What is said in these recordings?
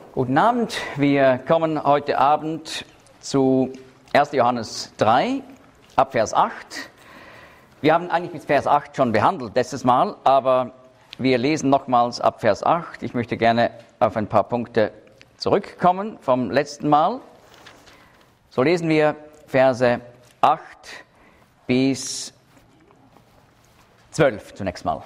Guten Abend, wir kommen heute Abend zu 1. Johannes 3, ab Vers 8. Wir haben eigentlich bis Vers 8 schon behandelt letztes Mal, aber wir lesen nochmals ab Vers 8. Ich möchte gerne auf ein paar Punkte zurückkommen vom letzten Mal. So lesen wir Verse 8 bis 12 zunächst mal.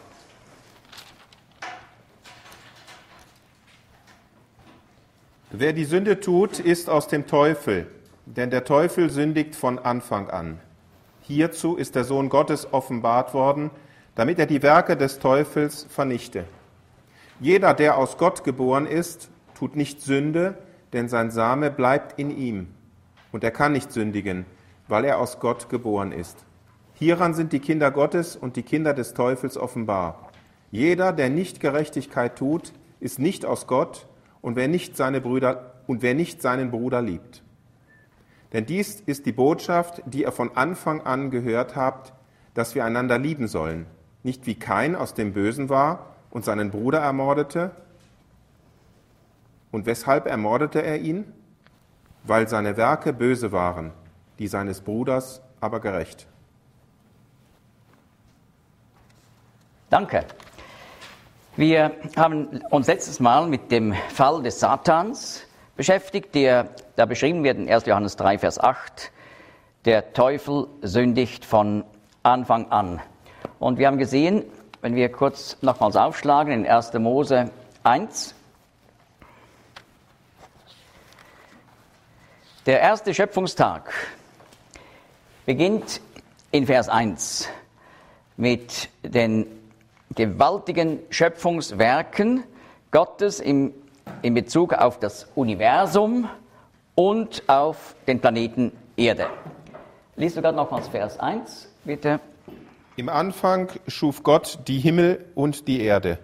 Wer die Sünde tut, ist aus dem Teufel, denn der Teufel sündigt von Anfang an. Hierzu ist der Sohn Gottes offenbart worden, damit er die Werke des Teufels vernichte. Jeder, der aus Gott geboren ist, tut nicht Sünde, denn sein Same bleibt in ihm. Und er kann nicht sündigen, weil er aus Gott geboren ist. Hieran sind die Kinder Gottes und die Kinder des Teufels offenbar. Jeder, der nicht Gerechtigkeit tut, ist nicht aus Gott, und wer nicht seinen Bruder liebt. Denn dies ist die Botschaft, die ihr von Anfang an gehört habt, dass wir einander lieben sollen. Nicht wie Kain aus dem Bösen war und seinen Bruder ermordete. Und weshalb ermordete er ihn? Weil seine Werke böse waren, die seines Bruders aber gerecht. Danke. Wir haben uns letztes Mal mit dem Fall des Satans beschäftigt, der da beschrieben wird in 1. Johannes 3, Vers 8. Der Teufel sündigt von Anfang an. Und wir haben gesehen, wenn wir kurz nochmals aufschlagen in 1. Mose 1, der erste Schöpfungstag beginnt in Vers 1 mit den gewaltigen Schöpfungswerken Gottes in Bezug auf das Universum und auf den Planeten Erde. Liest du gerade nochmals Vers 1, bitte? Im Anfang schuf Gott die Himmel und die Erde.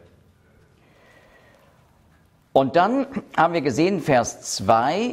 Und dann haben wir gesehen, Vers 2,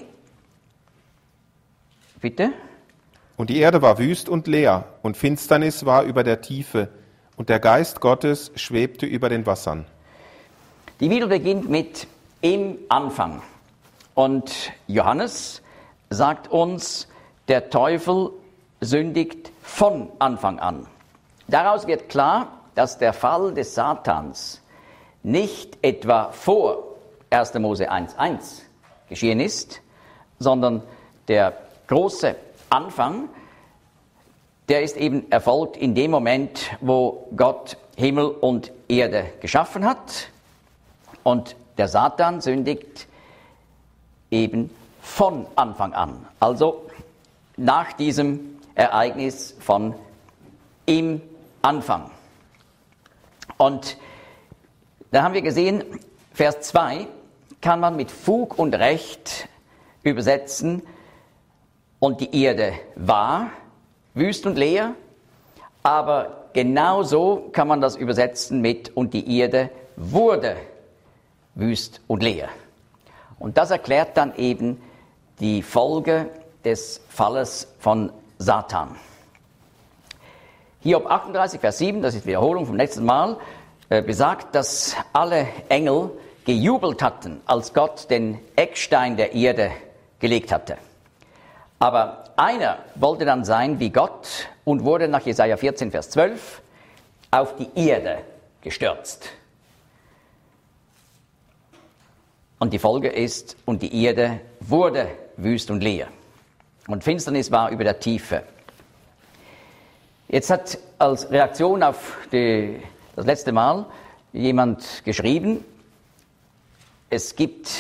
bitte? Und die Erde war wüst und leer, und Finsternis war über der Tiefe, und der Geist Gottes schwebte über den Wassern. Die Bibel beginnt mit im Anfang. Und Johannes sagt uns, der Teufel sündigt von Anfang an. Daraus wird klar, dass der Fall des Satans nicht etwa vor 1. Mose 1,1 geschehen ist, sondern der große Anfang, der ist eben erfolgt in dem Moment, wo Gott Himmel und Erde geschaffen hat. Und der Satan sündigt eben von Anfang an. Also nach diesem Ereignis von im Anfang. Und da haben wir gesehen, Vers 2 kann man mit Fug und Recht übersetzen, und die Erde war wüst und leer, aber genauso kann man das übersetzen mit und die Erde wurde wüst und leer. Und das erklärt dann eben die Folge des Falles von Satan. Hiob 38, Vers 7, das ist Wiederholung vom letzten Mal, besagt, dass alle Engel gejubelt hatten, als Gott den Eckstein der Erde gelegt hatte. Aber einer wollte dann sein wie Gott und wurde nach Jesaja 14, Vers 12 auf die Erde gestürzt. Und die Folge ist, und die Erde wurde wüst und leer. Und Finsternis war über der Tiefe. Jetzt hat als Reaktion auf das letzte Mal jemand geschrieben, es gibt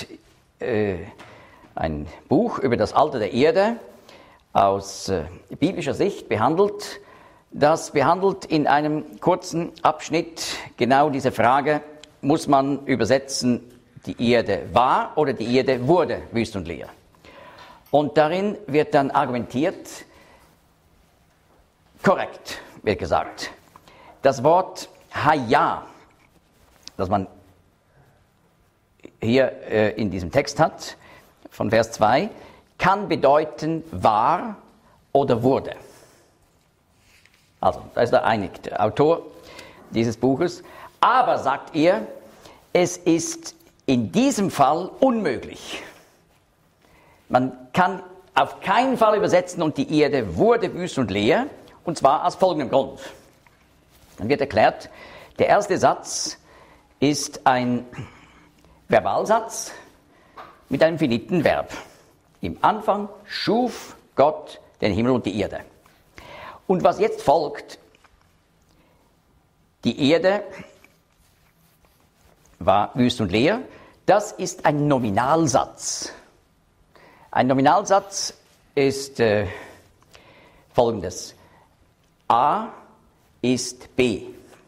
ein Buch über das Alter der Erde, aus biblischer Sicht behandelt. Das behandelt in einem kurzen Abschnitt genau diese Frage, muss man übersetzen, die Erde war oder die Erde wurde wüst und leer. Und darin wird dann argumentiert, korrekt wird gesagt, das Wort Haya, das man hier in diesem Text hat, von Vers 2, kann bedeuten war oder wurde. Also, da ist er einig, der Autor dieses Buches. Aber, sagt er, es ist in diesem Fall unmöglich. Man kann auf keinen Fall übersetzen, und die Erde wurde wüst und leer, und zwar aus folgendem Grund. Dann wird erklärt, der erste Satz ist ein Verbalsatz mit einem finiten Verb. Im Anfang schuf Gott den Himmel und die Erde. Und was jetzt folgt, die Erde war wüst und leer, das ist ein Nominalsatz. Ein Nominalsatz ist folgendes. A ist B.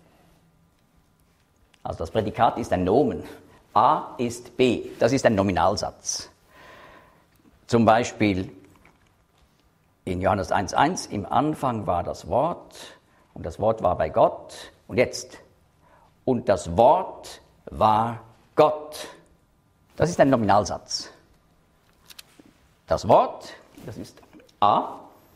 Also das Prädikat ist ein Nomen. A ist B. Das ist ein Nominalsatz. Zum Beispiel in Johannes 1,1, im Anfang war das Wort und das Wort war bei Gott. Und jetzt, und das Wort war Gott. Das ist ein Nominalsatz. Das Wort, das ist A,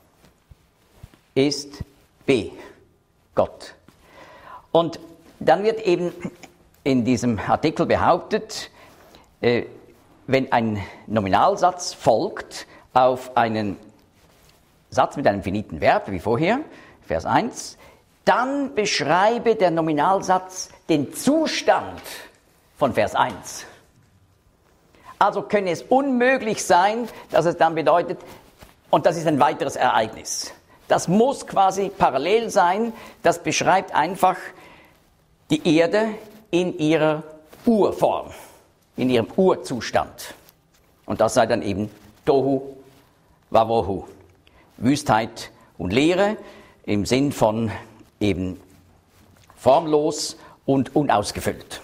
ist B, Gott. Und dann wird eben in diesem Artikel behauptet, wenn ein Nominalsatz folgt auf einen Satz mit einem finiten Verb, wie vorher, Vers 1, dann beschreibe der Nominalsatz den Zustand von Vers 1. Also könne es unmöglich sein, dass es dann bedeutet, und das ist ein weiteres Ereignis. Das muss quasi parallel sein, das beschreibt einfach die Erde in ihrer Urform, in ihrem Urzustand. Und das sei dann eben Tohu Wabohu, Wüstheit und Leere im Sinn von eben formlos und unausgefüllt.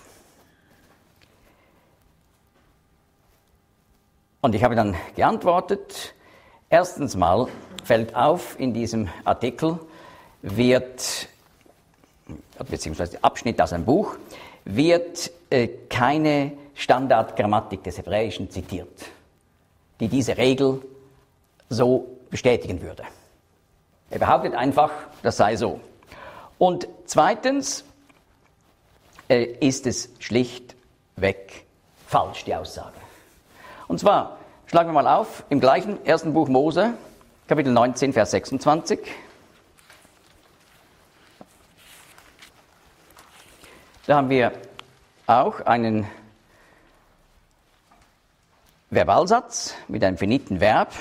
Und ich habe dann geantwortet, erstens mal fällt auf, in diesem Artikel wird, beziehungsweise Abschnitt aus einem Buch, wird keine Standardgrammatik des Hebräischen zitiert, die diese Regel so bestätigen würde. Er behauptet einfach, das sei so. Und zweitens ist es schlichtweg falsch, die Aussage. Und zwar, schlagen wir mal auf, im gleichen ersten Buch Mose, Kapitel 19, Vers 26. Da haben wir auch einen Verbalsatz mit einem finiten Verb.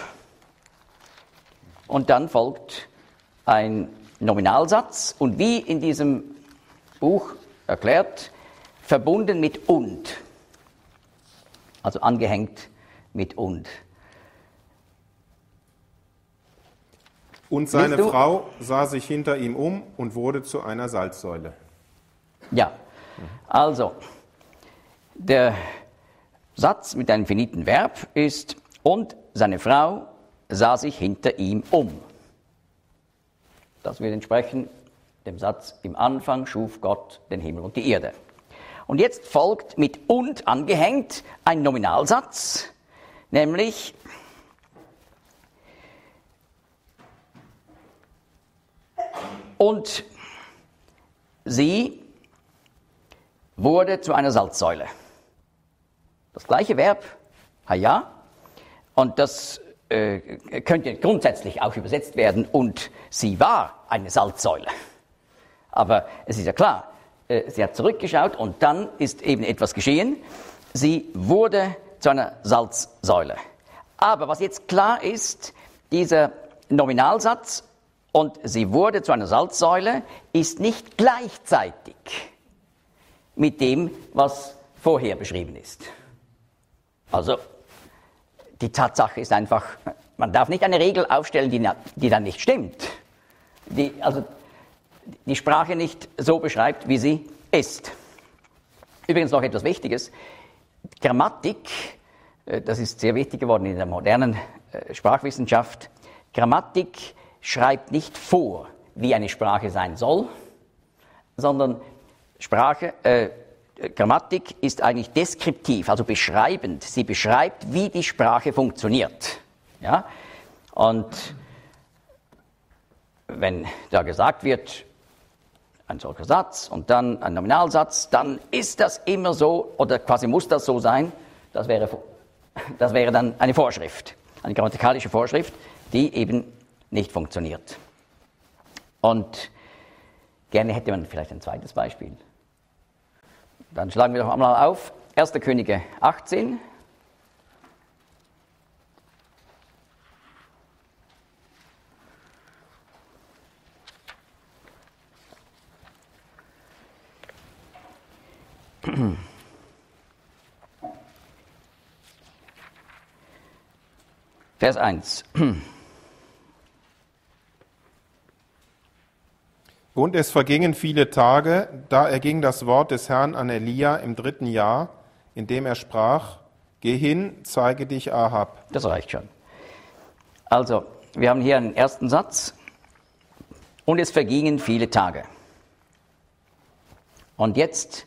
Und dann folgt ein Nominalsatz. Und wie in diesem Buch erklärt, verbunden mit und. Also angehängt mit und. Und seine Frau sah sich hinter ihm um und wurde zu einer Salzsäule. Ja, also der Satz mit einem finiten Verb ist, und seine Frau sah sich hinter ihm um. Das wird entsprechen dem Satz, im Anfang schuf Gott den Himmel und die Erde. Und jetzt folgt mit und angehängt ein Nominalsatz, nämlich und sie wurde zu einer Salzsäule. Das gleiche Verb, haya, und das könnte grundsätzlich auch übersetzt werden, und sie war eine Salzsäule. Aber es ist ja klar, sie hat zurückgeschaut und dann ist eben etwas geschehen. Sie wurde zu einer Salzsäule. Aber was jetzt klar ist, dieser Nominalsatz, und sie wurde zu einer Salzsäule, ist nicht gleichzeitig mit dem, was vorher beschrieben ist. Also, die Tatsache ist einfach, man darf nicht eine Regel aufstellen, die dann nicht stimmt. Die Sprache nicht so beschreibt, wie sie ist. Übrigens noch etwas Wichtiges. Grammatik, das ist sehr wichtig geworden in der modernen Sprachwissenschaft. Grammatik schreibt nicht vor, wie eine Sprache sein soll, sondern Grammatik ist eigentlich deskriptiv, also beschreibend. Sie beschreibt, wie die Sprache funktioniert. Ja? Und wenn da gesagt wird, ein solcher Satz und dann ein Nominalsatz, dann ist das immer so, oder quasi muss das so sein, das wäre dann eine Vorschrift, eine grammatikalische Vorschrift, die eben nicht funktioniert. Und gerne hätte man vielleicht ein zweites Beispiel. Dann schlagen wir doch einmal auf, 1. Könige 18. Vers 1. Und es vergingen viele Tage, da erging das Wort des Herrn an Elia im 3. Jahr, in dem er sprach, geh hin, zeige dich Ahab. Das reicht schon. Also, wir haben hier einen ersten Satz. Und es vergingen viele Tage. Und jetzt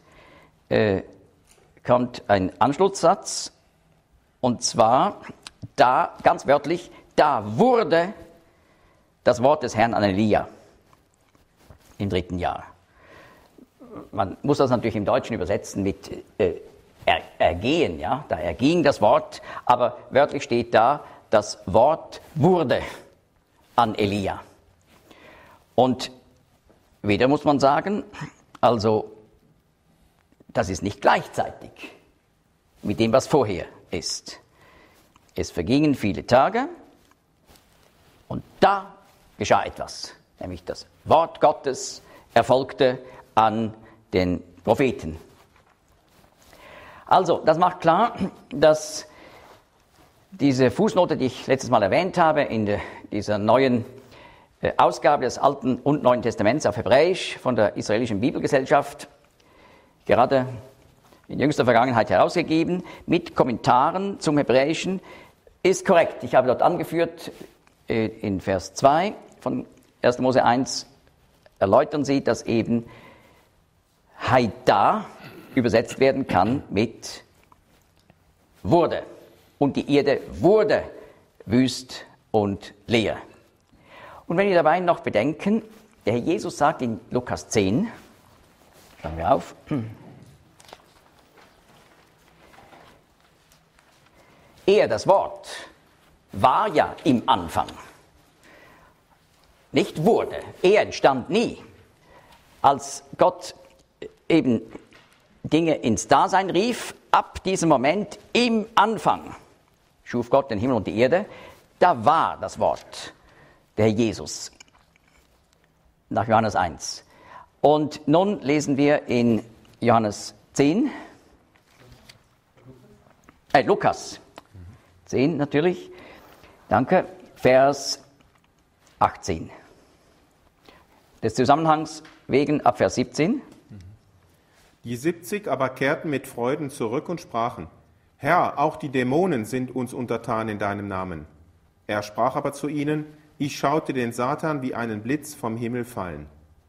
kommt ein Anschlusssatz. Und zwar, da, ganz wörtlich, da wurde das Wort des Herrn an Elia im 3. Jahr. Man muss das natürlich im Deutschen übersetzen mit ergehen, ja, da erging das Wort, aber wörtlich steht da, das Wort wurde an Elia. Und wieder muss man sagen, also das ist nicht gleichzeitig mit dem, was vorher ist. Es vergingen viele Tage und da geschah etwas, nämlich das Wort Gottes erfolgte an den Propheten. Also, das macht klar, dass diese Fußnote, die ich letztes Mal erwähnt habe, in dieser neuen Ausgabe des Alten und Neuen Testaments auf Hebräisch von der Israelischen Bibelgesellschaft, gerade in jüngster Vergangenheit herausgegeben, mit Kommentaren zum Hebräischen, ist korrekt. Ich habe dort angeführt, in Vers 2 von 1. Mose 1 erläutern sie, dass eben Haida übersetzt werden kann mit wurde. Und die Erde wurde wüst und leer. Und wenn wir dabei noch bedenken, der Herr Jesus sagt in Lukas 10, schauen wir auf, er, das Wort, war ja im Anfang. Nicht wurde. Er entstand nie. Als Gott eben Dinge ins Dasein rief, ab diesem Moment im Anfang schuf Gott den Himmel und die Erde, da war das Wort, der Herr Jesus, nach Johannes 1. Und nun lesen wir in Johannes 10, Lukas 10 natürlich, danke, Vers 18. Des Zusammenhangs wegen ab Vers 17. Die 70 aber kehrten mit Freuden zurück und sprachen, Herr, auch die Dämonen sind uns untertan in deinem Namen. Er sprach aber zu ihnen, ich schaute den Satan wie einen Blitz vom Himmel fallen.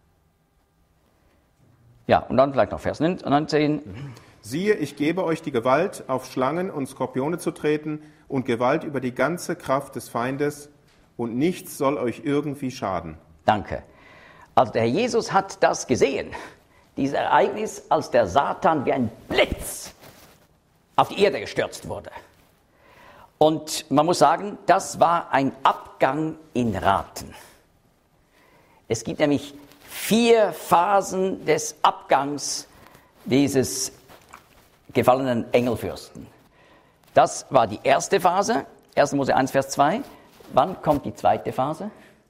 Ja, und dann vielleicht noch Vers 19. Siehe, ich gebe euch die Gewalt, auf Schlangen und Skorpione zu treten und Gewalt über die ganze Kraft des Feindes und nichts soll euch irgendwie schaden. Danke. Also der Herr Jesus hat das gesehen, dieses Ereignis, als der Satan wie ein Blitz auf die Erde gestürzt wurde. Und man muss sagen, das war ein Abgang in Raten. Es gibt nämlich 4 Phasen des Abgangs dieses gefallenen Engelfürsten. Das war die erste Phase, 1. Mose 1, Vers 2. Wann kommt die zweite Phase?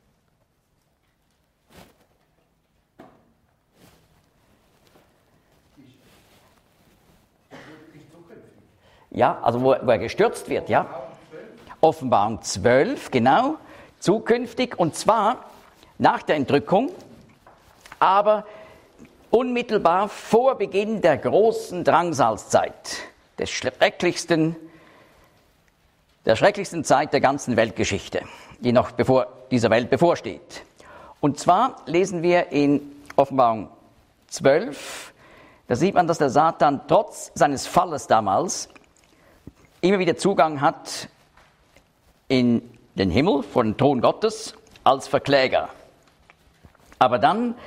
Ja, also wo er gestürzt wird, ja. Offenbarung 12, genau, zukünftig, und zwar nach der Entrückung, aber unmittelbar vor Beginn der großen Drangsalzzeit, der schrecklichsten Zeit der ganzen Weltgeschichte, die noch dieser Welt bevorsteht. Und zwar lesen wir in Offenbarung 12, da sieht man, dass der Satan trotz seines Falles damals immer wieder Zugang hat in den Himmel vor den Thron Gottes als Verkläger. Aber dann,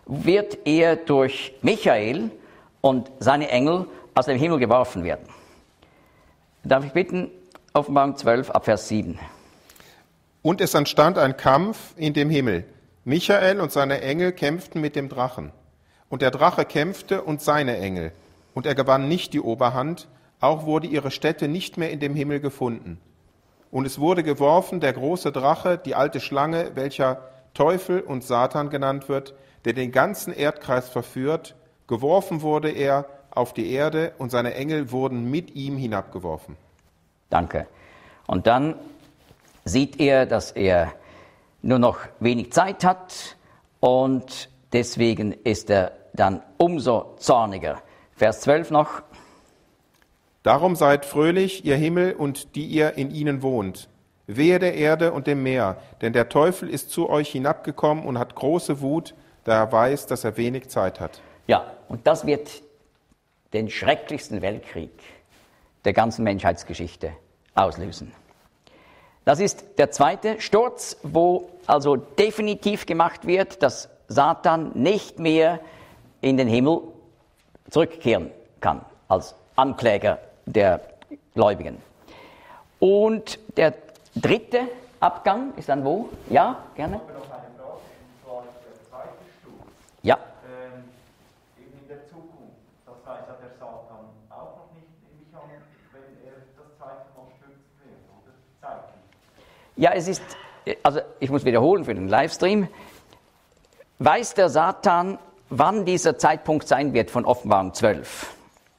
wird er durch Michael und seine Engel aus dem Himmel geworfen werden. Darf ich bitten, Offenbarung 12 ab Vers 7. Und es entstand ein Kampf in dem Himmel. Michael und seine Engel kämpften mit dem Drachen. Und der Drache kämpfte und seine Engel. Und er gewann nicht die Oberhand, auch wurde ihre Stätte nicht mehr in dem Himmel gefunden. Und es wurde geworfen der große Drache, die alte Schlange, welcher Teufel und Satan genannt wird, der den ganzen Erdkreis verführt. Geworfen wurde er auf die Erde und seine Engel wurden mit ihm hinabgeworfen. Danke. Und dann sieht er, dass er nur noch wenig Zeit hat und deswegen ist er dann umso zorniger. Vers 12 noch. Darum seid fröhlich, ihr Himmel und die ihr in ihnen wohnt. Wehe der Erde und dem Meer, denn der Teufel ist zu euch hinabgekommen und hat große Wut, da er weiß, dass er wenig Zeit hat. Ja, und das wird den schrecklichsten Weltkrieg der ganzen Menschheitsgeschichte auslösen. Das ist der zweite Sturz, wo also definitiv gemacht wird, dass Satan nicht mehr in den Himmel zurückkehren kann als Ankläger der Gläubigen. Und der dritte Abgang ist dann wo? Ja, gerne. Ich habe noch eine Frage, und zwar der zweite Sturz. Ja. Eben in der Zukunft. Das weiß ja der Satan auch noch nicht, nehme ich an, wenn er das zweite Mal stürzt wird, oder? Zeitlich. Ja, es ist, also ich muss wiederholen für den Livestream. Weiß der Satan, wann dieser Zeitpunkt sein wird von Offenbarung 12?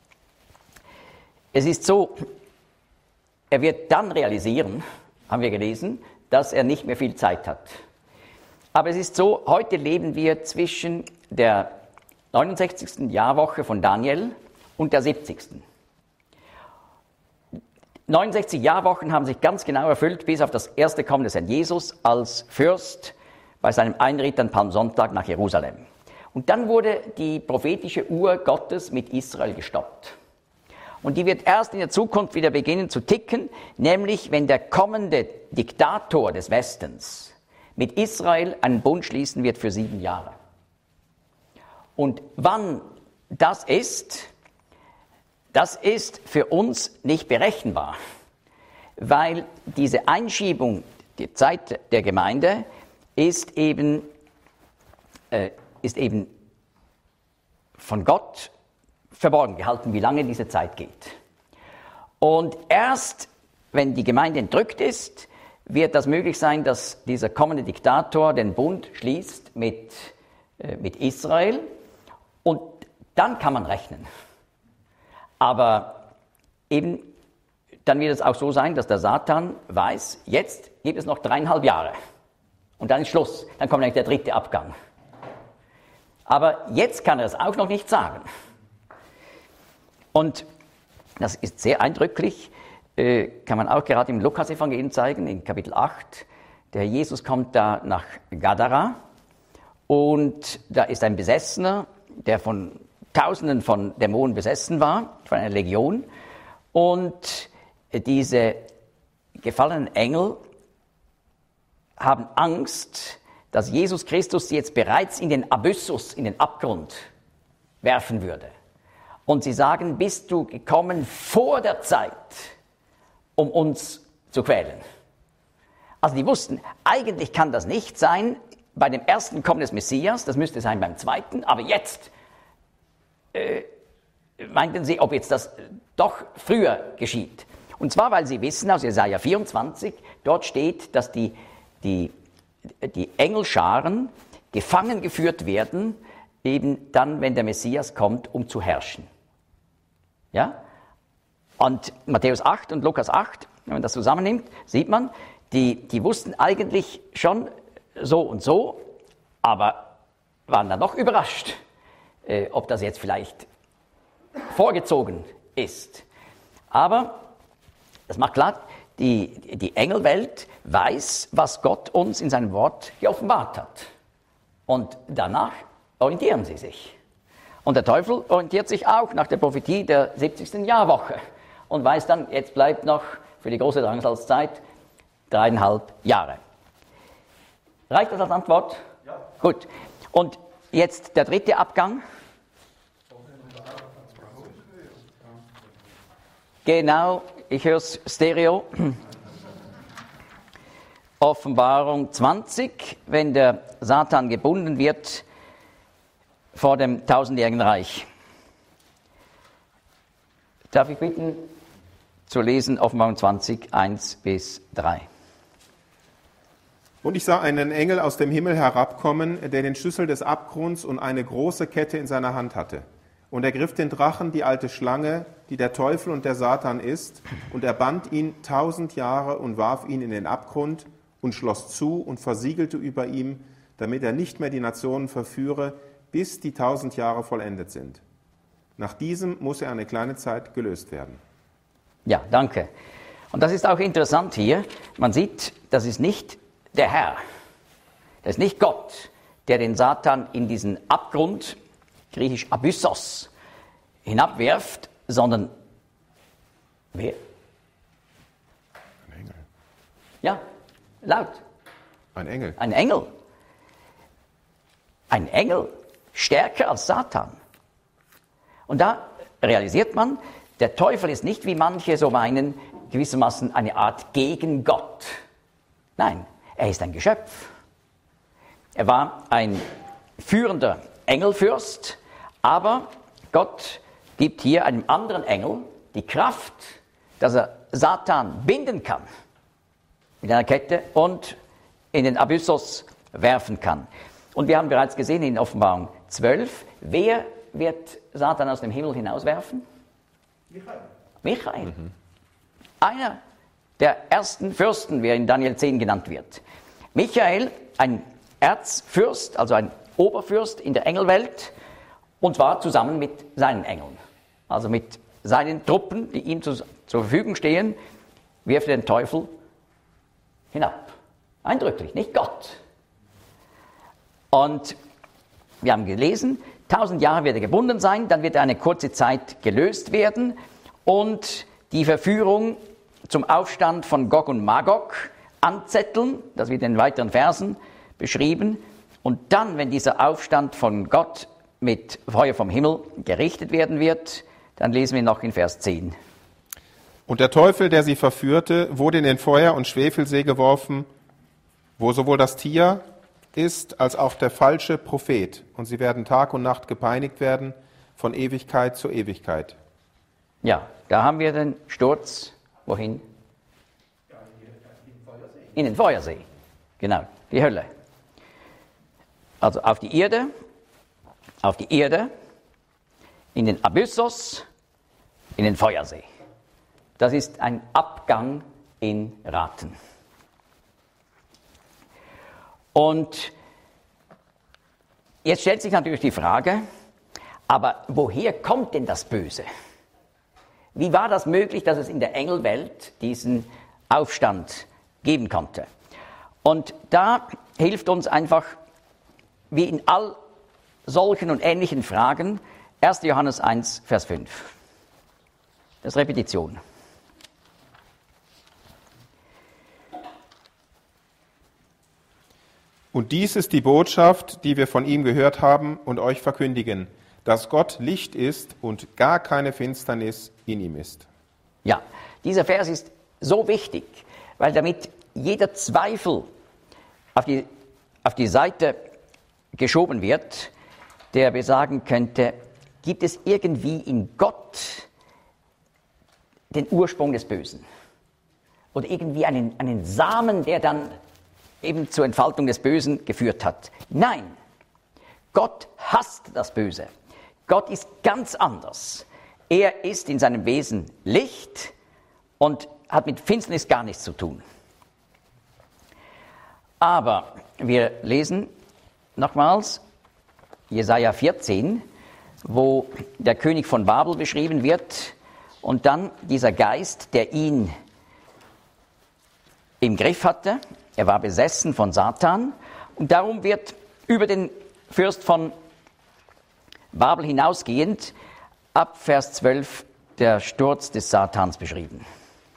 Es ist so, er wird dann realisieren, haben wir gelesen, dass er nicht mehr viel Zeit hat. Aber es ist so, heute leben wir zwischen der 69. Jahrwoche von Daniel und der 70. 69 Jahrwochen haben sich ganz genau erfüllt, bis auf das erste Kommen des Herrn Jesus als Fürst bei seinem Einritt an Palmsonntag nach Jerusalem. Und dann wurde die prophetische Uhr Gottes mit Israel gestoppt. Und die wird erst in der Zukunft wieder beginnen zu ticken, nämlich wenn der kommende Diktator des Westens mit Israel einen Bund schließen wird für 7 Jahre. Und wann das ist für uns nicht berechenbar, weil diese Einschiebung, die Zeit der Gemeinde, ist eben von Gott verborgen gehalten, wie lange diese Zeit geht. Und erst, wenn die Gemeinde entrückt ist, wird das möglich sein, dass dieser kommende Diktator den Bund schließt mit Israel und dann kann man rechnen. Aber eben, dann wird es auch so sein, dass der Satan weiß, jetzt gibt es noch 3,5 Jahre und dann ist Schluss, dann kommt eigentlich der dritte Abgang. Aber jetzt kann er es auch noch nicht sagen. Und das ist sehr eindrücklich, kann man auch gerade im Lukas-Evangelium zeigen, in Kapitel 8. Der Jesus kommt da nach Gadara und da ist ein Besessener, der von Tausenden von Dämonen besessen war, von einer Legion. Und diese gefallenen Engel haben Angst, dass Jesus Christus sie jetzt bereits in den Abyssus, in den Abgrund werfen würde. Und sie sagen, bist du gekommen vor der Zeit, um uns zu quälen? Also die wussten, eigentlich kann das nicht sein bei dem ersten Kommen des Messias, das müsste sein beim zweiten, aber jetzt meinten sie, ob jetzt das doch früher geschieht. Und zwar, weil sie wissen, aus Jesaja 24, dort steht, dass die Engelscharen gefangen geführt werden, eben dann, wenn der Messias kommt, um zu herrschen. Ja? Und Matthäus 8 und Lukas 8, wenn man das zusammennimmt, sieht man, die wussten eigentlich schon so und so, aber waren dann doch überrascht, ob das jetzt vielleicht vorgezogen ist. Aber das macht klar, die Engelwelt weiß, was Gott uns in seinem Wort geoffenbart hat. Und danach orientieren sie sich. Und der Teufel orientiert sich auch nach der Prophetie der 70. Jahrwoche und weiß dann, jetzt bleibt noch für die große Drangsalzzeit 3,5 Jahre. Reicht das als Antwort? Ja. Gut. Und jetzt der dritte Abgang. Genau, ich höre es Stereo. Offenbarung 20, wenn der Satan gebunden wird vor dem tausendjährigen Reich. Darf ich bitten, zu lesen Offenbarung 20, 1 bis 3. Und ich sah einen Engel aus dem Himmel herabkommen, der den Schlüssel des Abgrunds und eine große Kette in seiner Hand hatte. Und er griff den Drachen, die alte Schlange, die der Teufel und der Satan ist, und er band ihn 1000 Jahre und warf ihn in den Abgrund und schloss zu und versiegelte über ihm, damit er nicht mehr die Nationen verführe, bis die 1000 Jahre vollendet sind. Nach diesem muss er eine kleine Zeit gelöst werden. Ja, danke. Und das ist auch interessant hier. Man sieht, das ist nicht der Herr, das ist nicht Gott, der den Satan in diesen Abgrund, griechisch Abyssos, hinabwerft, sondern wer? Ein Engel. Ja, laut. Ein Engel. Ein Engel. Ein Engel, stärker als Satan. Und da realisiert man, der Teufel ist nicht, wie manche so meinen, gewissermaßen eine Art Gegengott. Nein, er ist ein Geschöpf. Er war ein führender Engelfürst, aber Gott gibt hier einem anderen Engel die Kraft, dass er Satan binden kann mit einer Kette und in den Abyssos werfen kann. Und wir haben bereits gesehen in Offenbarung 12, wer wird Satan aus dem Himmel hinauswerfen? Michael. Einer der ersten Fürsten, wie er in Daniel 10 genannt wird. Michael, ein Erzfürst, also ein Oberfürst in der Engelwelt, und zwar zusammen mit seinen Engeln. Also mit seinen Truppen, die ihm zur Verfügung stehen, wirft er den Teufel hinab. Eindrücklich, nicht Gott. Und wir haben gelesen, 1000 Jahre wird er gebunden sein, dann wird er eine kurze Zeit gelöst werden und die Verführung zum Aufstand von Gog und Magog anzetteln, das wird in den weiteren Versen beschrieben. Und dann, wenn dieser Aufstand von Gott mit Feuer vom Himmel gerichtet werden wird, dann lesen wir noch in Vers 10. Und der Teufel, der sie verführte, wurde in den Feuer- und Schwefelsee geworfen, wo sowohl das Tier ist, als auch der falsche Prophet. Und sie werden Tag und Nacht gepeinigt werden, von Ewigkeit zu Ewigkeit. Ja, da haben wir den Sturz. Wohin? In den Feuersee. Genau, die Hölle. Also auf die Erde, in den Abyssos, in den Feuersee. Das ist ein Abgang in Raten. Und jetzt stellt sich natürlich die Frage, aber woher kommt denn das Böse? Wie war das möglich, dass es in der Engelwelt diesen Aufstand geben konnte? Und da hilft uns einfach, wie in all solchen und ähnlichen Fragen, 1. Johannes 1, Vers 5. Das ist Repetition. Und dies ist die Botschaft, die wir von ihm gehört haben und euch verkündigen, dass Gott Licht ist und gar keine Finsternis in ihm ist. Ja, dieser Vers ist so wichtig, weil damit jeder Zweifel auf die Seite geschoben wird, der besagen könnte, gibt es irgendwie in Gott den Ursprung des Bösen? Oder irgendwie einen Samen, der dann eben zur Entfaltung des Bösen geführt hat? Nein, Gott hasst das Böse. Gott ist ganz anders. Er ist in seinem Wesen Licht und hat mit Finsternis gar nichts zu tun. Aber wir lesen nochmals Jesaja 14, wo der König von Babel beschrieben wird und dann dieser Geist, der ihn im Griff hatte. Er war besessen von Satan und darum wird über den Fürst von Babel hinausgehend ab Vers 12 der Sturz des Satans beschrieben.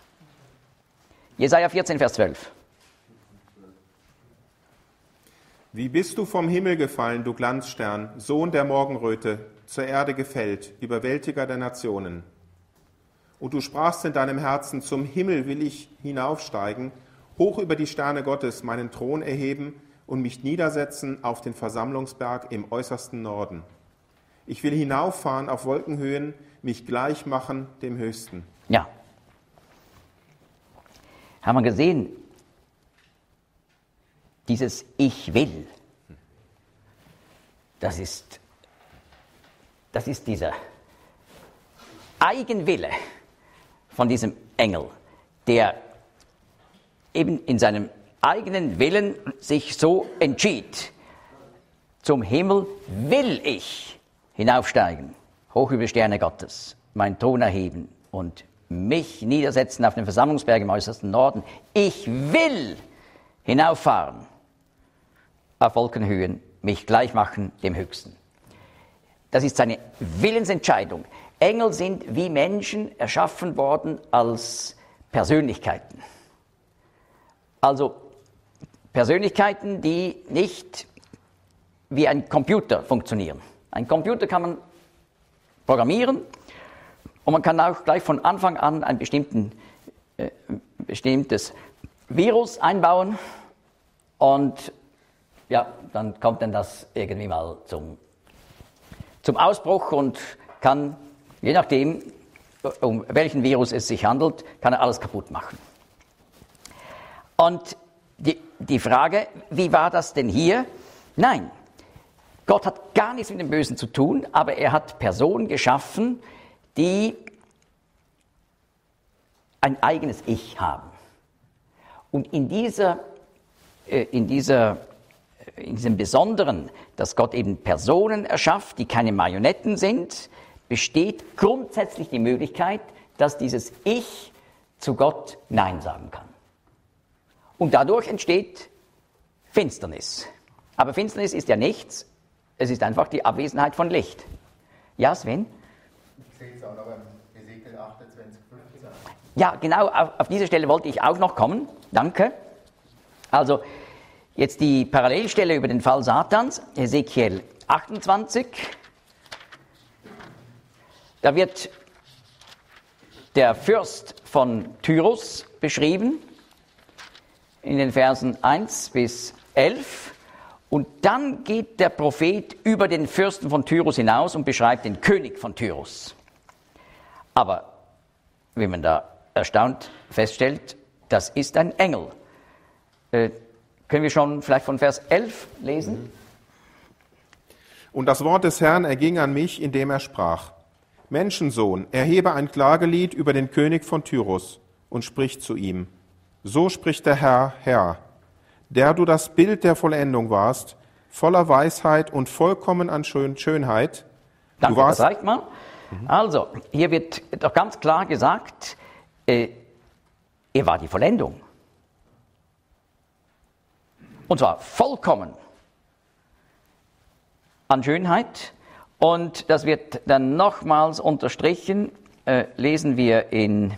Jesaja 14, Vers 12. Wie bist du vom Himmel gefallen, du Glanzstern, Sohn der Morgenröte, zur Erde gefällt, Überwältiger der Nationen. Und du sprachst in deinem Herzen, zum Himmel will ich hinaufsteigen, hoch über die Sterne Gottes meinen Thron erheben und mich niedersetzen auf den Versammlungsberg im äußersten Norden. Ich will hinauffahren auf Wolkenhöhen, mich gleich machen dem Höchsten. Ja. Haben wir gesehen, dieses Ich will, das ist dieser Eigenwille von diesem Engel, der eben in seinem eigenen Willen sich so entschied. Zum Himmel will ich hinaufsteigen, hoch über die Sterne Gottes, meinen Thron erheben und mich niedersetzen auf den Versammlungsberg im äußersten Norden. Ich will hinauffahren auf Wolkenhöhen, mich gleich machen dem Höchsten. Das ist seine Willensentscheidung. Engel sind wie Menschen erschaffen worden als Persönlichkeiten. Also Persönlichkeiten, die nicht wie ein Computer funktionieren. Ein Computer kann man programmieren und man kann auch gleich von Anfang an ein bestimmtes Virus einbauen und ja, dann kommt dann das irgendwie mal zum Ausbruch und kann, je nachdem, um welchen Virus es sich handelt, kann er alles kaputt machen. Und die Frage, wie war das denn hier? Nein, Gott hat gar nichts mit dem Bösen zu tun, aber er hat Personen geschaffen, die ein eigenes Ich haben. Und in diesem Besonderen, dass Gott eben Personen erschafft, die keine Marionetten sind, besteht grundsätzlich die Möglichkeit, dass dieses Ich zu Gott Nein sagen kann. Und dadurch entsteht Finsternis. Aber Finsternis ist ja nichts, es ist einfach die Abwesenheit von Licht. Ja, Sven? Ich sehe es auch noch im Hesekiel 28, 15. Ja, genau, auf diese Stelle wollte ich auch noch kommen. Danke. Also, jetzt die Parallelstelle über den Fall Satans, Hesekiel 28. Da wird der Fürst von Tyrus beschrieben, in den Versen 1 bis 11. Und dann geht der Prophet über den Fürsten von Tyrus hinaus und beschreibt den König von Tyrus. Aber, wie man da erstaunt feststellt, das ist ein Engel. Können wir schon vielleicht von Vers 11 lesen? Und das Wort des Herrn erging an mich, indem er sprach: Menschensohn, erhebe ein Klagelied über den König von Tyrus und sprich zu ihm. So spricht der Herr, Herr, der du das Bild der Vollendung warst, voller Weisheit und vollkommen an Schönheit. Danke, das reicht mal. Also, hier wird doch ganz klar gesagt, er war die Vollendung. Und zwar vollkommen an Schönheit. Und das wird dann nochmals unterstrichen, lesen wir in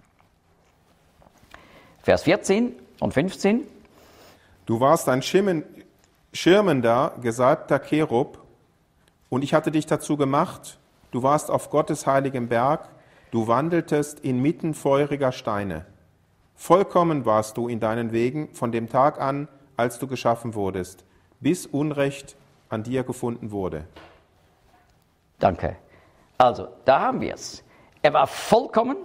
Vers 14 und 15. Du warst ein schirmender, gesalbter Cherub, und ich hatte dich dazu gemacht. Du warst auf Gottes heiligem Berg, du wandeltest inmitten feuriger Steine. Vollkommen warst du in deinen Wegen von dem Tag an, als du geschaffen wurdest, bis Unrecht an dir gefunden wurde. Danke. Also, da haben wir es. Er war vollkommen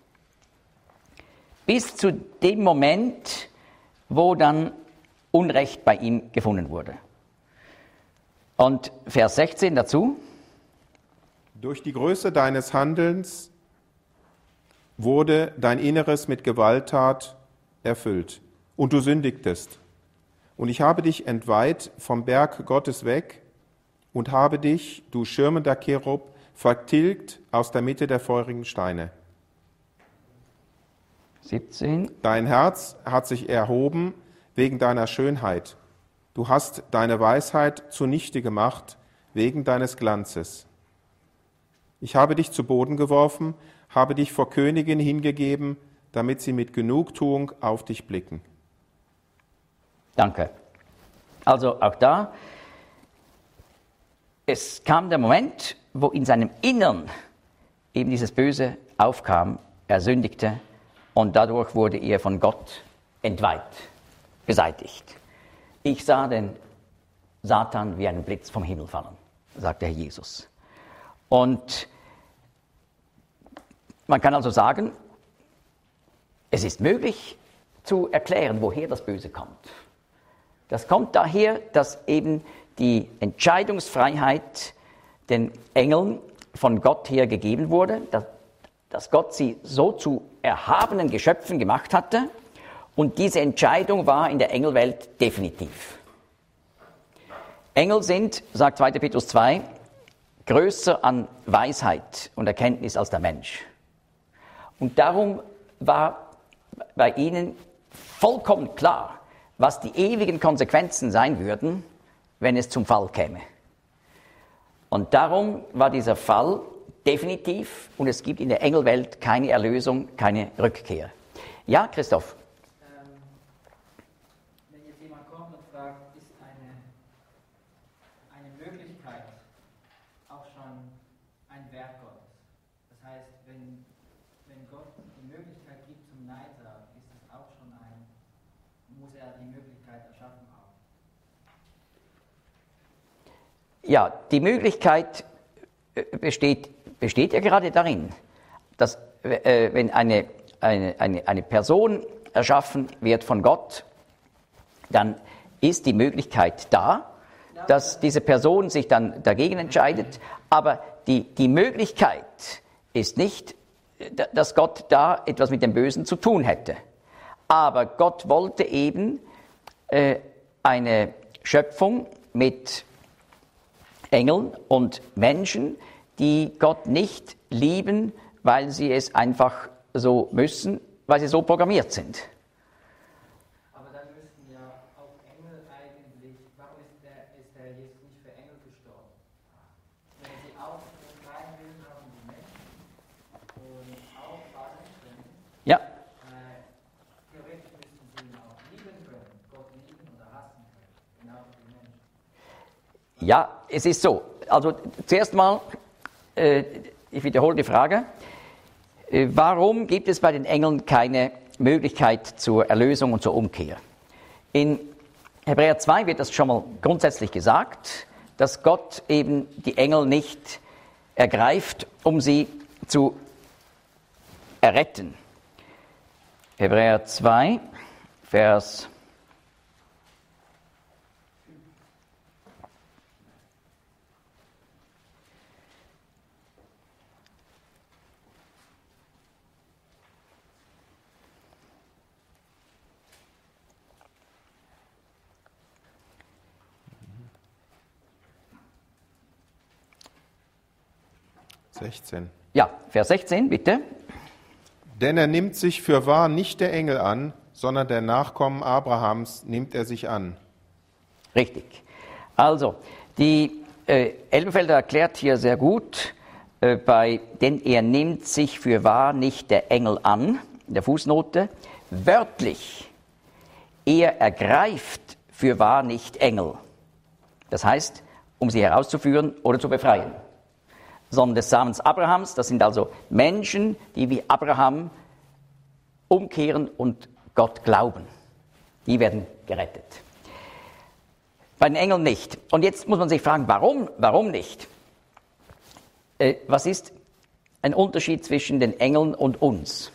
bis zu dem Moment, wo dann Unrecht bei ihm gefunden wurde. Und Vers 16 dazu. Durch die Größe deines Handelns wurde dein Inneres mit Gewalttat erfüllt, und du sündigtest. Und ich habe dich entweiht vom Berg Gottes weg und habe dich, du schirmender Cherub, vertilgt aus der Mitte der feurigen Steine. 17. Dein Herz hat sich erhoben wegen deiner Schönheit. Du hast deine Weisheit zunichte gemacht wegen deines Glanzes. Ich habe dich zu Boden geworfen, habe dich vor Königen hingegeben, damit sie mit Genugtuung auf dich blicken. Danke. Also auch da, es kam der Moment, wo in seinem Innern eben dieses Böse aufkam, er sündigte und dadurch wurde er von Gott entweiht, beseitigt. Ich sah den Satan wie einen Blitz vom Himmel fallen, sagt der Herr Jesus. Und man kann also sagen, es ist möglich zu erklären, woher das Böse kommt. Das kommt daher, dass eben die Entscheidungsfreiheit den Engeln von Gott her gegeben wurde, dass Gott sie so zu erhabenen Geschöpfen gemacht hatte und diese Entscheidung war in der Engelwelt definitiv. Engel sind, sagt 2. Petrus 2, größer an Weisheit und Erkenntnis als der Mensch. Und darum war bei ihnen vollkommen klar, was die ewigen Konsequenzen sein würden, wenn es zum Fall käme. Und darum war dieser Fall definitiv und es gibt in der Engelwelt keine Erlösung, keine Rückkehr. Ja, Christoph? Wenn jetzt jemand kommt und fragt, ist eine Möglichkeit auch schon ein Werk Gottes? Das heißt, wenn Gott die Möglichkeit gibt zum Nein sagen, ist es auch schon muss er die Möglichkeit erschaffen haben? Ja, die Möglichkeit besteht ja gerade darin, dass wenn eine Person erschaffen wird von Gott, dann ist die Möglichkeit da, dass diese Person sich dann dagegen entscheidet, aber die Möglichkeit ist nicht, dass Gott da etwas mit dem Bösen zu tun hätte. Aber Gott wollte eben eine Schöpfung mit Engeln und Menschen, die Gott nicht lieben, weil sie es einfach so müssen, weil sie so programmiert sind. Aber dann müssten ja auch Engel eigentlich, warum ist der Jesus nicht für Engel gestorben? Wenn sie auch den freien Willen haben wie Menschen und auch fallen können, Ja, theoretisch müssten sie ihn auch lieben können, Gott lieben oder hassen können, genau wie Menschen. ja, es ist so. Also zuerst mal, ich wiederhole die Frage, warum gibt es bei den Engeln keine Möglichkeit zur Erlösung und zur Umkehr? In Hebräer 2 wird das schon mal grundsätzlich gesagt, dass Gott eben die Engel nicht ergreift, um sie zu erretten. Hebräer 2, Vers 16. Ja, Vers 16, bitte. Denn er nimmt sich fürwahr nicht der Engel an, sondern der Nachkommen Abrahams nimmt er sich an. Richtig. Also, die Elbenfelder erklärt hier sehr gut, denn er nimmt sich fürwahr nicht der Engel an, in der Fußnote, wörtlich, er ergreift fürwahr nicht Engel. Das heißt, um sie herauszuführen oder zu befreien. Sondern des Samens Abrahams, das sind also Menschen, die wie Abraham umkehren und Gott glauben. Die werden gerettet. Bei den Engeln nicht. Und jetzt muss man sich fragen, warum nicht? Was ist ein Unterschied zwischen den Engeln und uns?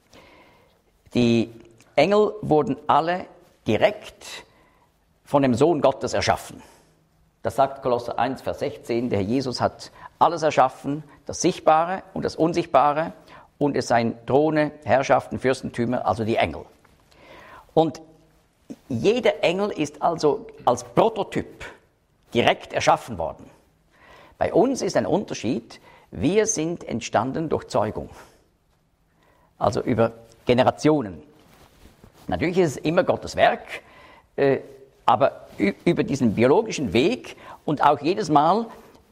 Die Engel wurden alle direkt von dem Sohn Gottes erschaffen. Das sagt Kolosser 1, Vers 16, der Herr Jesus hat alles erschaffen, das Sichtbare und das Unsichtbare, und es seien Throne, Herrschaften, Fürstentümer, also die Engel. Und jeder Engel ist also als Prototyp direkt erschaffen worden. Bei uns ist ein Unterschied, wir sind entstanden durch Zeugung, also über Generationen. Natürlich ist es immer Gottes Werk, aber über diesen biologischen Weg und auch jedes Mal,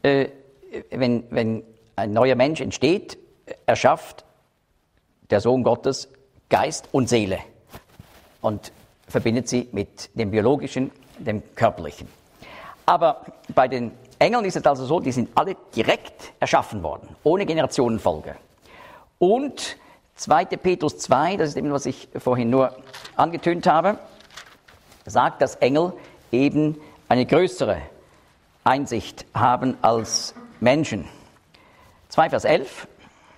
wenn ein neuer Mensch entsteht, erschafft der Sohn Gottes Geist und Seele und verbindet sie mit dem biologischen dem Körperlichen. Aber bei den Engeln ist es also so, die sind alle direkt erschaffen worden, ohne Generationenfolge. Und 2. Petrus 2, das ist eben, was ich vorhin nur angetönt habe, sagt, dass Engel eben eine größere Einsicht haben als Menschen. 2 Vers 11.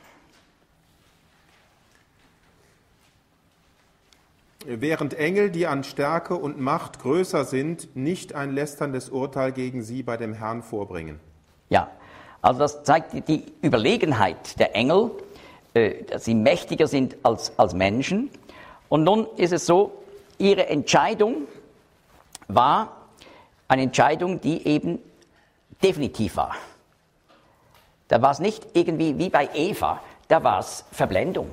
Während Engel, die an Stärke und Macht größer sind, nicht ein lästerndes Urteil gegen sie bei dem Herrn vorbringen. Ja, also das zeigt die Überlegenheit der Engel, dass sie mächtiger sind als Menschen. Und nun ist es so, ihre Entscheidung war eine Entscheidung, die eben definitiv war. Da war es nicht irgendwie wie bei Eva, da war es Verblendung.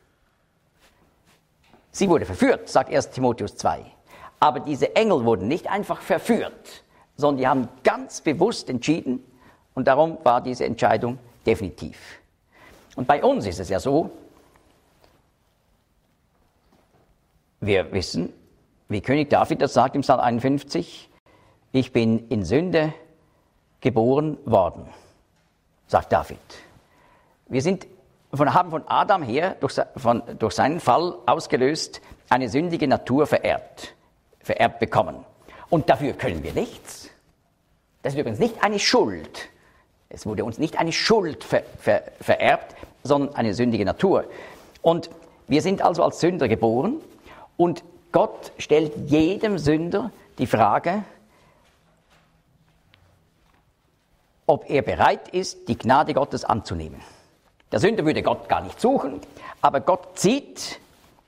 Sie wurde verführt, sagt 1. Timotheus 2. Aber diese Engel wurden nicht einfach verführt, sondern die haben ganz bewusst entschieden und darum war diese Entscheidung definitiv. Und bei uns ist es ja so, wir wissen, wie König David das sagt im Psalm 51, ich bin in Sünde geboren worden, sagt David. Wir haben von Adam her, durch seinen Fall ausgelöst, eine sündige Natur vererbt bekommen. Und dafür können wir nichts. Das ist übrigens nicht eine Schuld. Es wurde uns nicht eine Schuld vererbt, sondern eine sündige Natur. Und wir sind also als Sünder geboren und Gott stellt jedem Sünder die Frage, ob er bereit ist, die Gnade Gottes anzunehmen. Der Sünder würde Gott gar nicht suchen, aber Gott zieht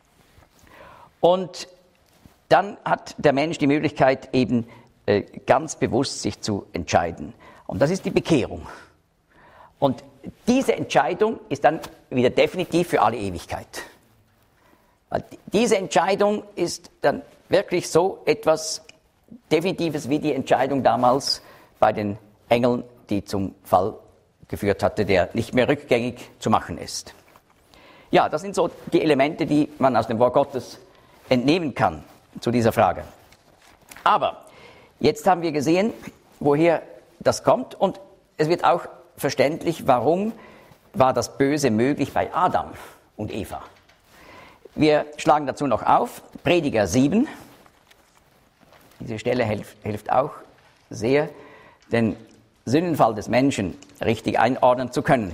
und dann hat der Mensch die Möglichkeit, eben ganz bewusst sich zu entscheiden. Und das ist die Bekehrung. Und diese Entscheidung ist dann wieder definitiv für alle Ewigkeit. Weil diese Entscheidung ist dann wirklich so etwas Definitives wie die Entscheidung damals bei den Engeln, die zum Fall geführt hatte, der nicht mehr rückgängig zu machen ist. Ja, das sind so die Elemente, die man aus dem Wort Gottes entnehmen kann zu dieser Frage. Aber jetzt haben wir gesehen, woher das kommt und es wird auch verständlich, warum war das Böse möglich bei Adam und Eva. Wir schlagen dazu noch auf, Prediger 7. Diese Stelle hilft auch sehr, den Sündenfall des Menschen richtig einordnen zu können.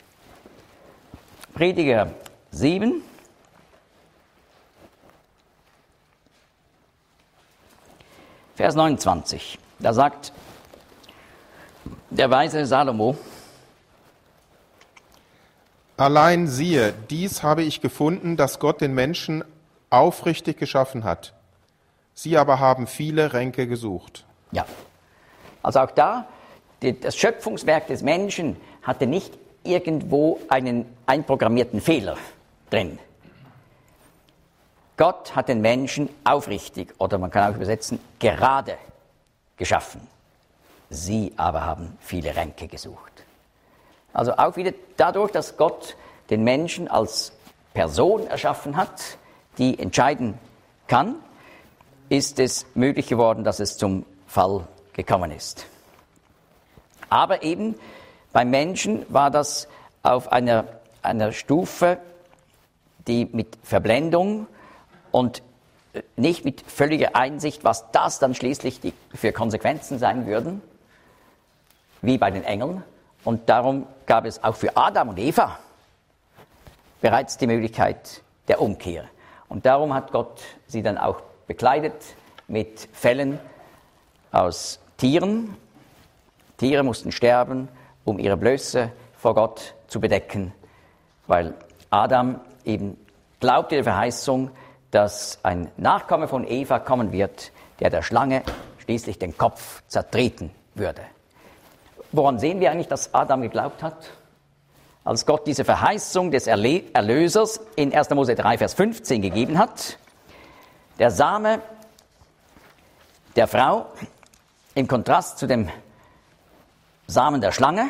Prediger 7. Vers 29. Da sagt der weise Salomo: Allein siehe, dies habe ich gefunden, dass Gott den Menschen aufrichtig geschaffen hat. Sie aber haben viele Ränke gesucht. Ja, also auch da, das Schöpfungswerk des Menschen hatte nicht irgendwo einen einprogrammierten Fehler drin. Gott hat den Menschen aufrichtig, oder man kann auch übersetzen, gerade geschaffen. Sie aber haben viele Ränke gesucht. Also auch wieder dadurch, dass Gott den Menschen als Person erschaffen hat, die entscheiden kann, ist es möglich geworden, dass es zum Fall gekommen ist. Aber eben beim Menschen war das auf einer Stufe, die mit Verblendung und nicht mit völliger Einsicht, was das dann schließlich für Konsequenzen sein würden, wie bei den Engeln. Und darum gab es auch für Adam und Eva bereits die Möglichkeit der Umkehr. Und darum hat Gott sie dann auch bekleidet mit Fellen aus Tieren. Tiere mussten sterben, um ihre Blöße vor Gott zu bedecken, weil Adam eben glaubte der Verheißung, dass ein Nachkomme von Eva kommen wird, der Schlange schließlich den Kopf zertreten würde. Woran sehen wir eigentlich, dass Adam geglaubt hat? Als Gott diese Verheißung des Erlösers in 1. Mose 3, Vers 15 gegeben hat, der Same der Frau im Kontrast zu dem Samen der Schlange,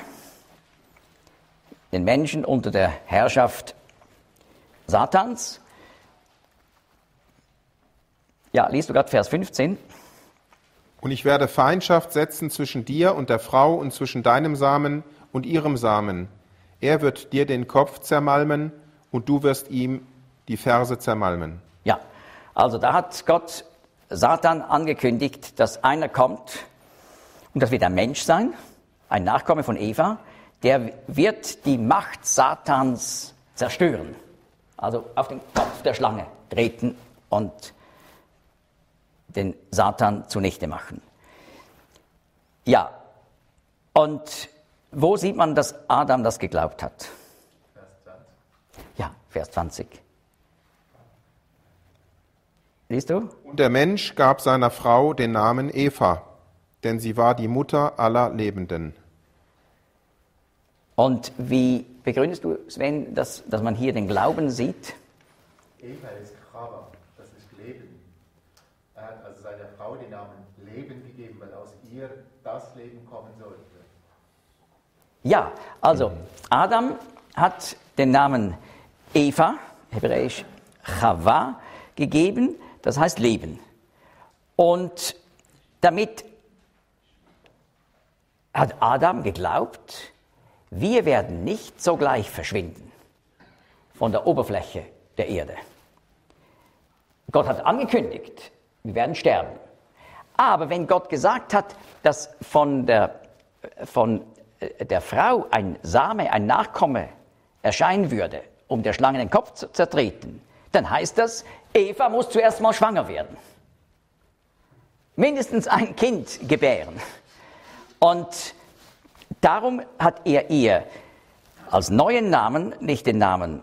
den Menschen unter der Herrschaft Satans. Ja, liest du gerade Vers 15? Und ich werde Feindschaft setzen zwischen dir und der Frau und zwischen deinem Samen und ihrem Samen. Er wird dir den Kopf zermalmen und du wirst ihm die Ferse zermalmen. Ja, also da hat Gott Satan angekündigt, dass einer kommt, und das wird ein Mensch sein, ein Nachkomme von Eva, der wird die Macht Satans zerstören. Also auf den Kopf der Schlange treten und den Satan zunichte machen. Ja, und wo sieht man, dass Adam das geglaubt hat? Vers 20. Ja, Vers 20. Siehst du? Und der Mensch gab seiner Frau den Namen Eva, denn sie war die Mutter aller Lebenden. Und wie begründest du, Sven, dass man hier den Glauben sieht? Eva ist Chava, das ist Leben. Er hat also seiner Frau den Namen Leben gegeben, weil aus ihr das Leben kommen sollte. Ja, also Adam hat den Namen Eva, hebräisch Chava, gegeben, das heißt Leben. Und damit hat Adam geglaubt, wir werden nicht sogleich verschwinden von der Oberfläche der Erde. Gott hat angekündigt, wir werden sterben. Aber wenn Gott gesagt hat, dass von der Frau ein Same, ein Nachkomme erscheinen würde, um der Schlange den Kopf zu zertreten, dann heißt das, Eva muss zuerst mal schwanger werden. Mindestens ein Kind gebären. Und darum hat er ihr als neuen Namen nicht den Namen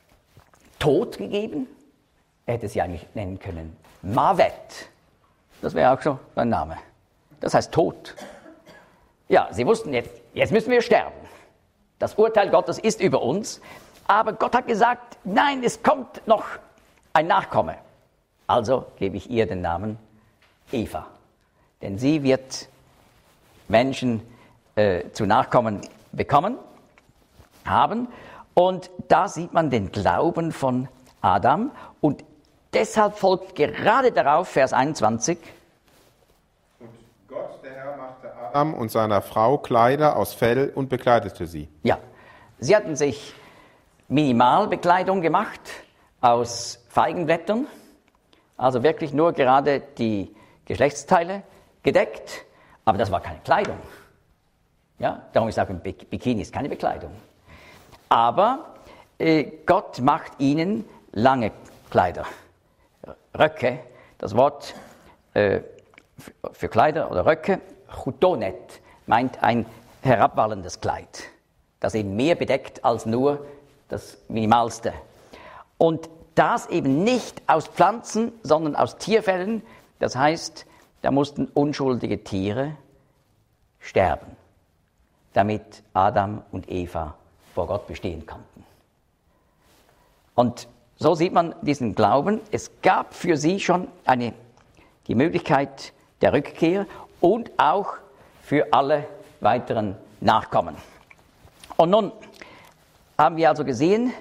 Tod gegeben. Er hätte sie eigentlich nennen können Mavet. Das wäre auch so ein Name. Das heißt Tod. Ja, sie wussten jetzt müssen wir sterben. Das Urteil Gottes ist über uns. Aber Gott hat gesagt, nein, es kommt noch ein Nachkomme. Also gebe ich ihr den Namen Eva. Denn sie wird Menschen zu Nachkommen bekommen, haben. Und da sieht man den Glauben von Adam. Und deshalb folgt gerade darauf Vers 21. Und Gott, der Herr, machte Adam und seiner Frau Kleider aus Fell und bekleidete sie. Ja, sie hatten sich Minimalbekleidung gemacht aus Feigenblättern, also wirklich nur gerade die Geschlechtsteile gedeckt, aber das war keine Kleidung. Ja, darum ich sage, Bikini ist keine Bekleidung. Aber Gott macht ihnen lange Kleider, Röcke. Das Wort für Kleider oder Röcke, Chutonet, meint ein herabwallendes Kleid, das eben mehr bedeckt als nur das Minimalste. Und das eben nicht aus Pflanzen, sondern aus Tierfellen. Das heißt, da mussten unschuldige Tiere sterben, damit Adam und Eva vor Gott bestehen konnten. Und so sieht man diesen Glauben. Es gab für sie schon die Möglichkeit der Rückkehr und auch für alle weiteren Nachkommen. Und nun haben wir also gesehen,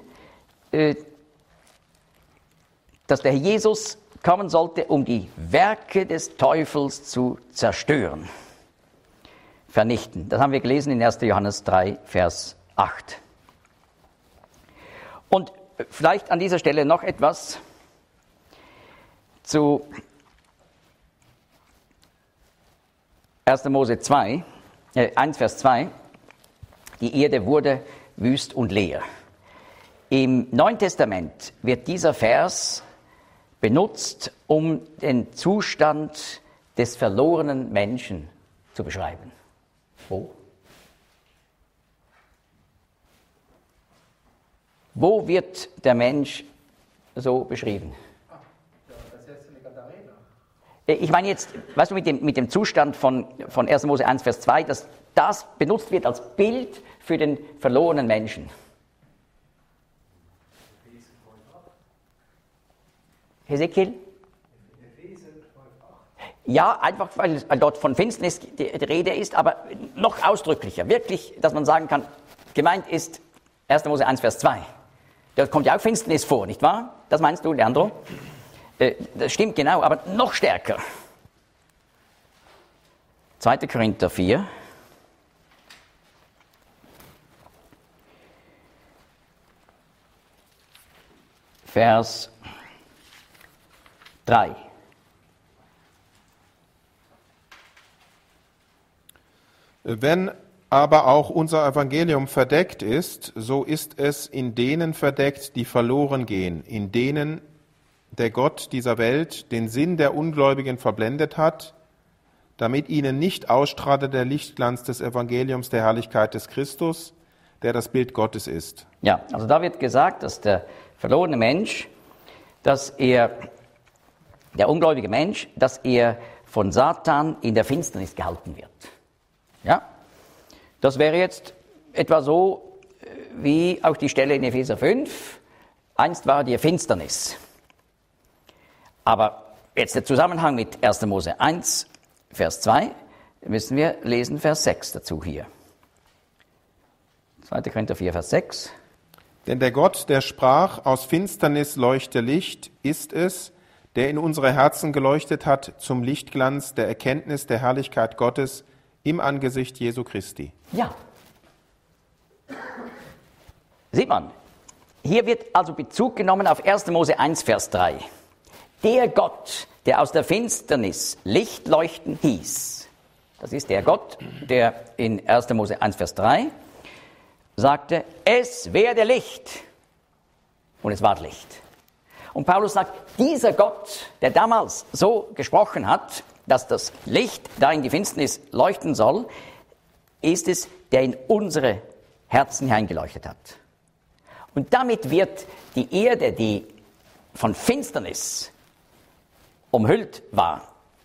dass der Herr Jesus kommen sollte, um die Werke des Teufels zu zerstören, vernichten. Das haben wir gelesen in 1. Johannes 3, Vers 8. Und vielleicht an dieser Stelle noch etwas zu 1. Mose 1, Vers 2. Die Erde wurde wüst und leer. Im Neuen Testament wird dieser Vers benutzt, um den Zustand des verlorenen Menschen zu beschreiben. Wo? Wo wird der Mensch so beschrieben? Ich meine jetzt, weißt du, mit dem Zustand von 1. Mose 1, Vers 2, dass das benutzt wird als Bild für den verlorenen Menschen. Hesekiel? Ja, einfach weil dort von Finsternis die Rede ist, aber noch ausdrücklicher. Wirklich, dass man sagen kann, gemeint ist 1. Mose 1, Vers 2. Dort kommt ja auch Finsternis vor, nicht wahr? Das meinst du, Leandro? Das stimmt genau, aber noch stärker. 2. Korinther 4. Vers 3. Wenn aber auch unser Evangelium verdeckt ist, so ist es in denen verdeckt, die verloren gehen, in denen der Gott dieser Welt den Sinn der Ungläubigen verblendet hat, damit ihnen nicht ausstrahlt der Lichtglanz des Evangeliums der Herrlichkeit des Christus, der das Bild Gottes ist. Ja, also da wird gesagt, dass der verlorene Mensch, der ungläubige Mensch, dass er von Satan in der Finsternis gehalten wird. Ja, das wäre jetzt etwa so wie auch die Stelle in Epheser 5. Einst war die Finsternis. Aber jetzt der Zusammenhang mit 1. Mose 1, Vers 2, müssen wir lesen Vers 6 dazu hier. 2. Korinther 4, Vers 6. Denn der Gott, der sprach, aus Finsternis leuchte Licht, ist es, der in unsere Herzen geleuchtet hat zum Lichtglanz der Erkenntnis der Herrlichkeit Gottes im Angesicht Jesu Christi. Ja. Sieht man, hier wird also Bezug genommen auf 1. Mose 1, Vers 3. Der Gott, der aus der Finsternis Licht leuchten hieß, das ist der Gott, der in 1. Mose 1, Vers 3 sagte, es werde Licht. Und es ward Licht. Und Paulus sagt, dieser Gott, der damals so gesprochen hat, dass das Licht da in die Finsternis leuchten soll, ist es, der in unsere Herzen hineingeleuchtet hat. Und damit wird die Erde, die von Finsternis umhüllt war,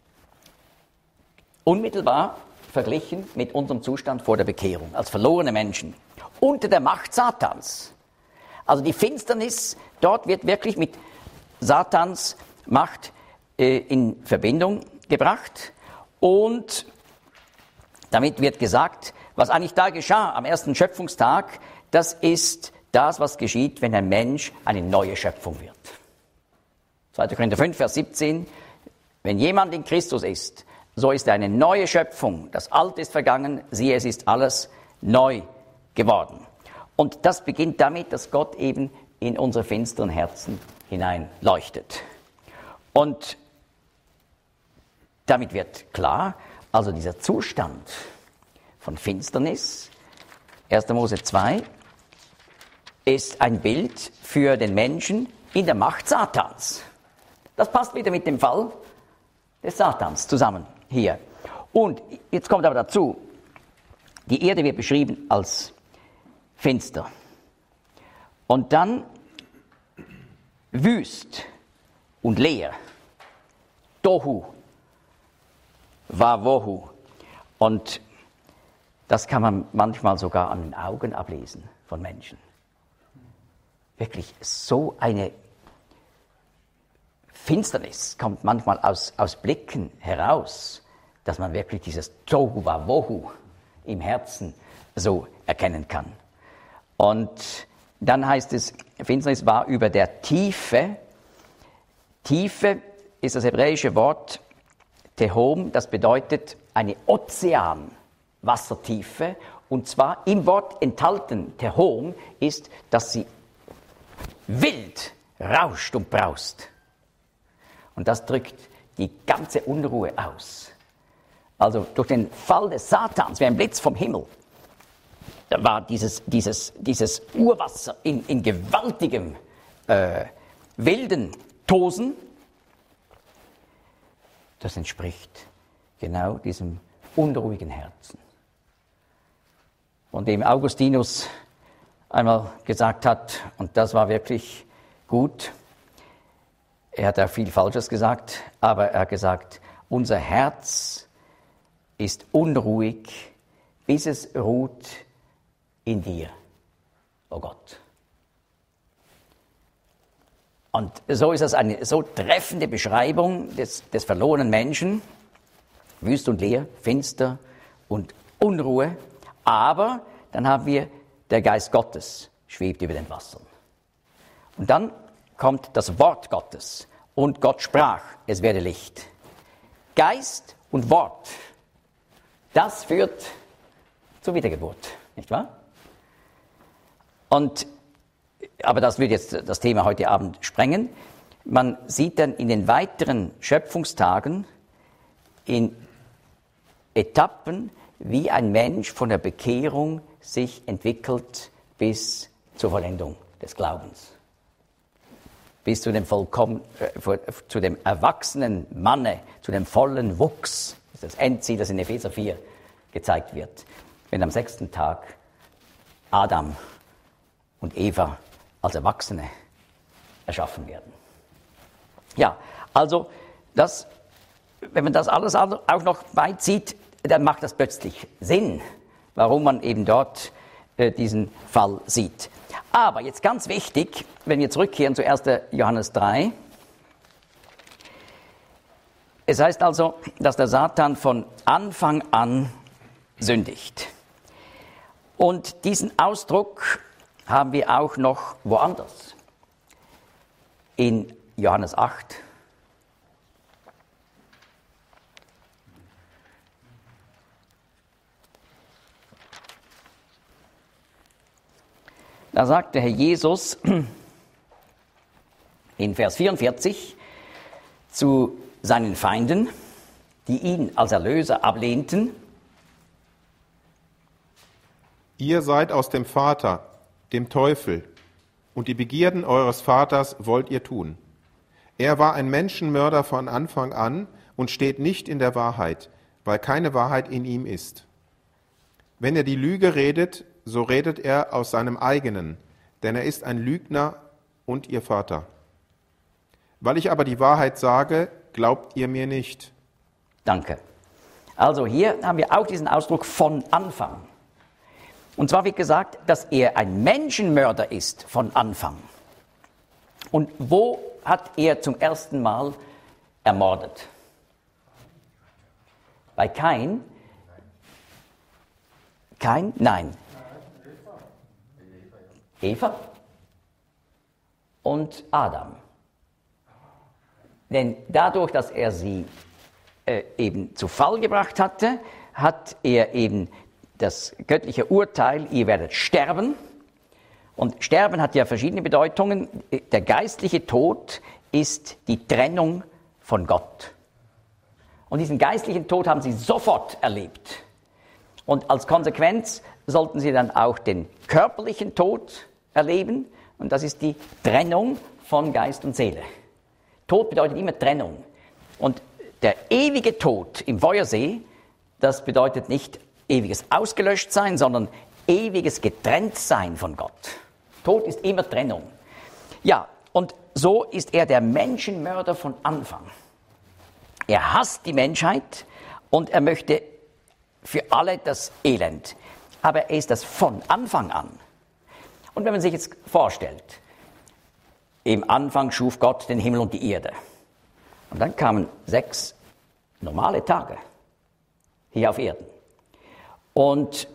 unmittelbar verglichen mit unserem Zustand vor der Bekehrung, als verlorene Menschen, unter der Macht Satans. Also die Finsternis, dort wird wirklich mit Satans Macht in Verbindung gebracht und damit wird gesagt, was eigentlich da geschah am ersten Schöpfungstag, das ist das, was geschieht, wenn ein Mensch eine neue Schöpfung wird. 2. Korinther 5, Vers 17, wenn jemand in Christus ist, so ist er eine neue Schöpfung. Das Alte ist vergangen, siehe, es ist alles neu geworden. Und das beginnt damit, dass Gott eben in unsere finsteren Herzen hinein leuchtet. Und damit wird klar, also dieser Zustand von Finsternis, 1. Mose 2, ist ein Bild für den Menschen in der Macht Satans. Das passt wieder mit dem Fall des Satans zusammen hier. Und jetzt kommt aber dazu, die Erde wird beschrieben als finster. Und dann wüst und leer. Tohu, Wawohu. Und das kann man manchmal sogar an den Augen ablesen von Menschen. Wirklich so eine Finsternis kommt manchmal aus Blicken heraus, dass man wirklich dieses Tohu Wawohu im Herzen so erkennen kann. Und dann heißt es, Finsternis war über der Tiefe. Tiefe ist das hebräische Wort Tehom, das bedeutet eine Ozeanwassertiefe. Und zwar im Wort enthalten, Tehom, ist, dass sie wild rauscht und braust. Und das drückt die ganze Unruhe aus. Also durch den Fall des Satans, wie ein Blitz vom Himmel, da war dieses Urwasser in gewaltigem, wilden Tosen. Das entspricht genau diesem unruhigen Herzen, von dem Augustinus einmal gesagt hat, und das war wirklich gut, er hat auch viel Falsches gesagt, aber er hat gesagt, unser Herz ist unruhig, bis es ruht in dir, oh Gott. Und so ist das eine so treffende Beschreibung des verlorenen Menschen, wüst und leer, finster und Unruhe, aber dann haben wir der Geist Gottes schwebt über den Wassern. Und dann kommt das Wort Gottes und Gott sprach, es werde Licht. Geist und Wort Das führt zur Wiedergeburt, nicht wahr? Aber das wird jetzt das Thema heute Abend sprengen. Man sieht dann in den weiteren Schöpfungstagen in Etappen, wie ein Mensch von der Bekehrung sich entwickelt bis zur Vollendung des Glaubens. Bis zu dem zu dem erwachsenen Manne, zu dem vollen Wuchs. Das ist das Endziel, das in Epheser 4 gezeigt wird. Wenn am 6. Tag Adam und Eva als Erwachsene erschaffen werden. Ja, also wenn man das alles auch noch beizieht, dann macht das plötzlich Sinn, warum man eben dort diesen Fall sieht. Aber jetzt ganz wichtig, wenn wir zurückkehren zu 1. Johannes 3. Es heißt also, dass der Satan von Anfang an sündigt. Und diesen Ausdruck haben wir auch noch woanders. In Johannes 8. Da sagt der Herr Jesus in Vers 44 zu seinen Feinden, die ihn als Erlöser ablehnten: Ihr seid aus dem Vater, dem Teufel, und die Begierden eures Vaters wollt ihr tun. Er war ein Menschenmörder von Anfang an und steht nicht in der Wahrheit, weil keine Wahrheit in ihm ist. Wenn er die Lüge redet, so redet er aus seinem eigenen, denn er ist ein Lügner und ihr Vater. Weil ich aber die Wahrheit sage, glaubt ihr mir nicht. Danke. Also hier haben wir auch diesen Ausdruck von Anfang. Und zwar wird gesagt, dass er ein Menschenmörder ist von Anfang. Und wo hat er zum ersten Mal ermordet? Bei Kain? Kain? Nein. Eva und Adam. Denn dadurch, dass er sie eben zu Fall gebracht hatte, hat er eben das göttliche Urteil, ihr werdet sterben. Und Sterben hat ja verschiedene Bedeutungen. Der geistliche Tod ist die Trennung von Gott. Und diesen geistlichen Tod haben sie sofort erlebt. Und als Konsequenz sollten sie dann auch den körperlichen Tod erleben. Und das ist die Trennung von Geist und Seele. Tod bedeutet immer Trennung. Und der ewige Tod im Feuersee, das bedeutet nicht ewiges Ausgelöschtsein, sondern ewiges Getrenntsein von Gott. Tod ist immer Trennung. Ja, und so ist er der Menschenmörder von Anfang. Er hasst die Menschheit und er möchte für alle das Elend. Aber er ist das von Anfang an. Und wenn man sich jetzt vorstellt, im Anfang schuf Gott den Himmel und die Erde. Und dann kamen 6 normale Tage hier auf Erden. Und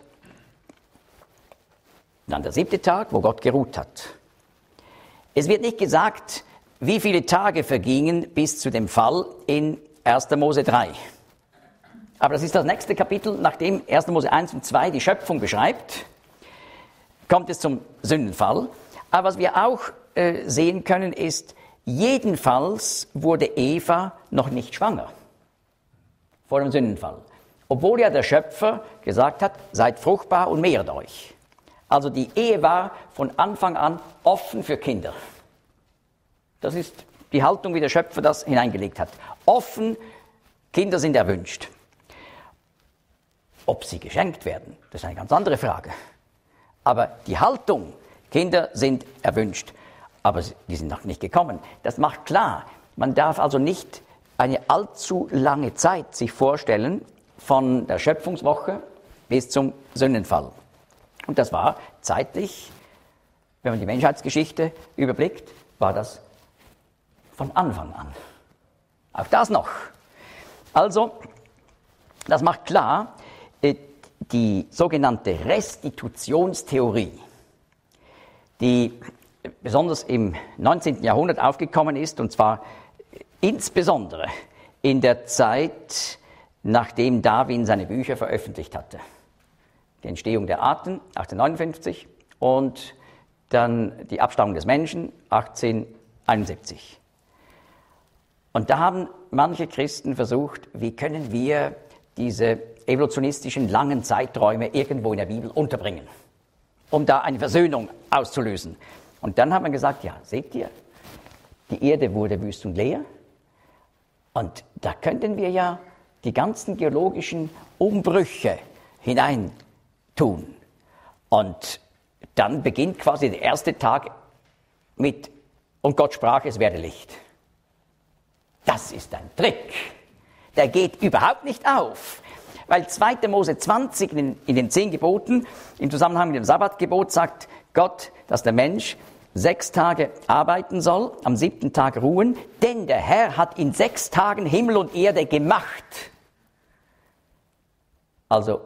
dann der 7. Tag, wo Gott geruht hat. Es wird nicht gesagt, wie viele Tage vergingen bis zu dem Fall in 1. Mose 3. Aber das ist das nächste Kapitel, nachdem 1. Mose 1 und 2 die Schöpfung beschreibt, kommt es zum Sündenfall. Aber was wir auch sehen können, ist, jedenfalls wurde Eva noch nicht schwanger vor dem Sündenfall. Obwohl ja der Schöpfer gesagt hat, seid fruchtbar und mehret euch. Also die Ehe war von Anfang an offen für Kinder. Das ist die Haltung, wie der Schöpfer das hineingelegt hat. Offen, Kinder sind erwünscht. Ob sie geschenkt werden, das ist eine ganz andere Frage. Aber die Haltung, Kinder sind erwünscht, aber die sind noch nicht gekommen. Das macht klar, man darf also nicht eine allzu lange Zeit sich vorstellen, von der Schöpfungswoche bis zum Sündenfall. Und das war zeitlich, wenn man die Menschheitsgeschichte überblickt, war das von Anfang an. Auch das noch. Also, das macht klar, die sogenannte Restitutionstheorie, die besonders im 19. Jahrhundert aufgekommen ist, und zwar insbesondere in der Zeit nachdem Darwin seine Bücher veröffentlicht hatte. Die Entstehung der Arten 1859 und dann die Abstammung des Menschen 1871. Und da haben manche Christen versucht, wie können wir diese evolutionistischen langen Zeiträume irgendwo in der Bibel unterbringen, um da eine Versöhnung auszulösen. Und dann hat man gesagt, ja, seht ihr, die Erde wurde wüst und leer und da könnten wir ja die ganzen geologischen Umbrüche hineintun. Und dann beginnt quasi der erste Tag mit, und Gott sprach, es werde Licht. Das ist ein Trick. Der geht überhaupt nicht auf. Weil 2. Mose 20 in den 10 Geboten, im Zusammenhang mit dem Sabbatgebot, sagt Gott, dass der Mensch 6 Tage arbeiten soll, am 7. Tag ruhen, denn der Herr hat in 6 Tagen Himmel und Erde gemacht. Also,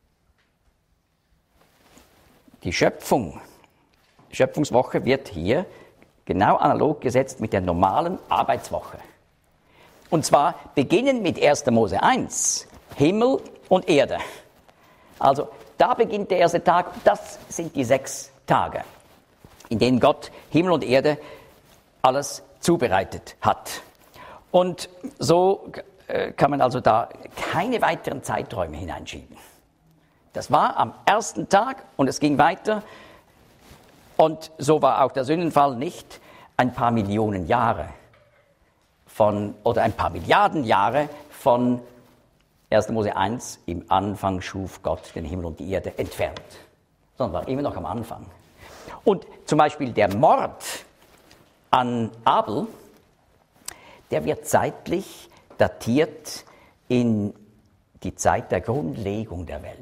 die Schöpfungswoche wird hier genau analog gesetzt mit der normalen Arbeitswoche. Und zwar beginnen mit 1. Mose 1, Himmel und Erde. Also da beginnt der erste Tag, das sind die 6 Tage, in denen Gott Himmel und Erde alles zubereitet hat. Und so kann man also da keine weiteren Zeiträume hineinschieben. Das war am ersten Tag und es ging weiter. Und so war auch der Sündenfall nicht ein paar Millionen Jahre oder ein paar Milliarden Jahre von 1. Mose 1, im Anfang schuf Gott den Himmel und die Erde, entfernt, sondern war immer noch am Anfang. Und zum Beispiel der Mord an Abel, der wird zeitlich datiert in die Zeit der Grundlegung der Welt.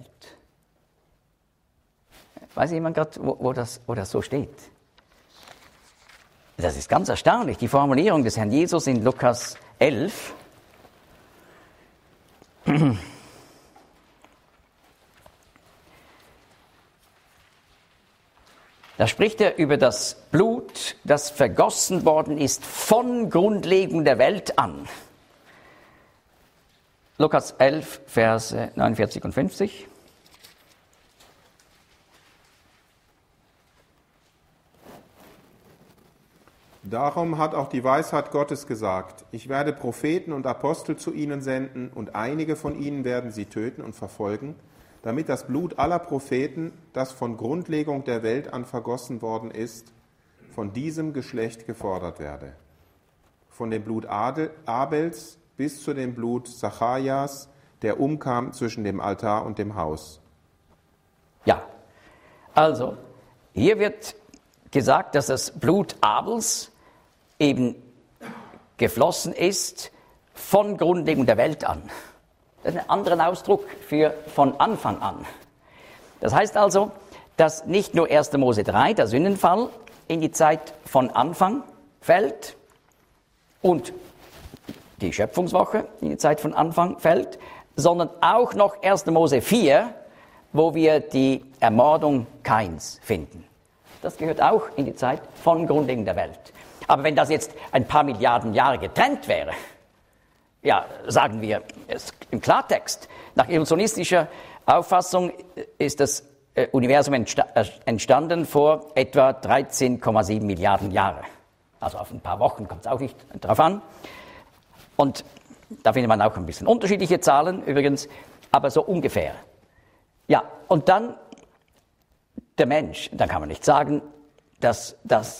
Weiß jemand gerade, wo das so steht? Das ist ganz erstaunlich, die Formulierung des Herrn Jesus in Lukas 11. Da spricht er über das Blut, das vergossen worden ist von Grundlegung der Welt an. Lukas 11, Verse 49 und 50. Darum hat auch die Weisheit Gottes gesagt, ich werde Propheten und Apostel zu ihnen senden, und einige von ihnen werden sie töten und verfolgen, damit das Blut aller Propheten, das von Grundlegung der Welt an vergossen worden ist, von diesem Geschlecht gefordert werde. Von dem Blut Abels bis zu dem Blut Zacharias, der umkam zwischen dem Altar und dem Haus. Ja, also hier wird gesagt, dass das Blut Abels eben geflossen ist von Grundlegung der Welt an. Das ist ein anderer Ausdruck für von Anfang an. Das heißt also, dass nicht nur 1. Mose 3, der Sündenfall, in die Zeit von Anfang fällt und die Schöpfungswoche in die Zeit von Anfang fällt, sondern auch noch 1. Mose 4, wo wir die Ermordung Kains finden. Das gehört auch in die Zeit von Grundlegung der Welt. Aber wenn das jetzt ein paar Milliarden Jahre getrennt wäre, ja, sagen wir es im Klartext, nach evolutionistischer Auffassung ist das Universum entstanden vor etwa 13,7 Milliarden Jahre. Also auf ein paar Wochen kommt es auch nicht drauf an. Und da findet man auch ein bisschen unterschiedliche Zahlen übrigens, aber so ungefähr. Ja, und dann der Mensch, dann kann man nicht sagen, dass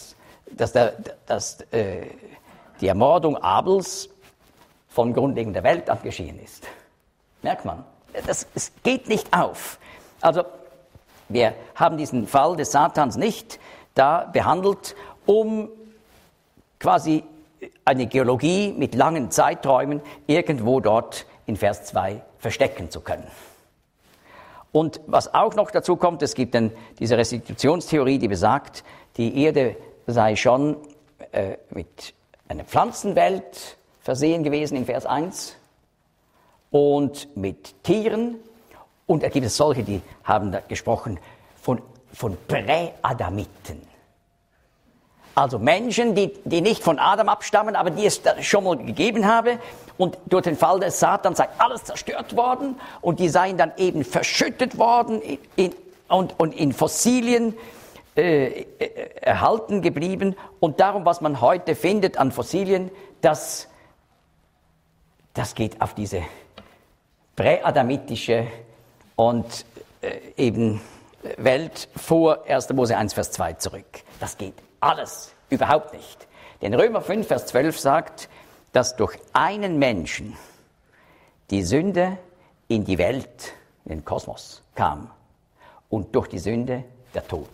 die Ermordung Abels von Grundlegung der Welt an geschehen ist. Merkt man, es geht nicht auf. Also wir haben diesen Fall des Satans nicht da behandelt, um quasi eine Geologie mit langen Zeiträumen irgendwo dort in Vers 2 verstecken zu können. Und was auch noch dazu kommt, es gibt dann diese Restitutionstheorie, die besagt, die Erde sei schon mit einer Pflanzenwelt versehen gewesen in Vers 1 und mit Tieren. Und da gibt es solche, die haben da gesprochen von Präadamiten. Also Menschen, die nicht von Adam abstammen, aber die es schon mal gegeben habe. Und durch den Fall des Satans sei alles zerstört worden. Und die seien dann eben verschüttet worden und in Fossilien erhalten geblieben. Und darum, was man heute findet an Fossilien, das geht auf diese präadamitische und eben Welt vor 1. Mose 1, Vers 2 zurück. Das geht alles überhaupt nicht. Denn Römer 5, Vers 12 sagt, dass durch einen Menschen die Sünde in die Welt, in den Kosmos kam und durch die Sünde der Tod.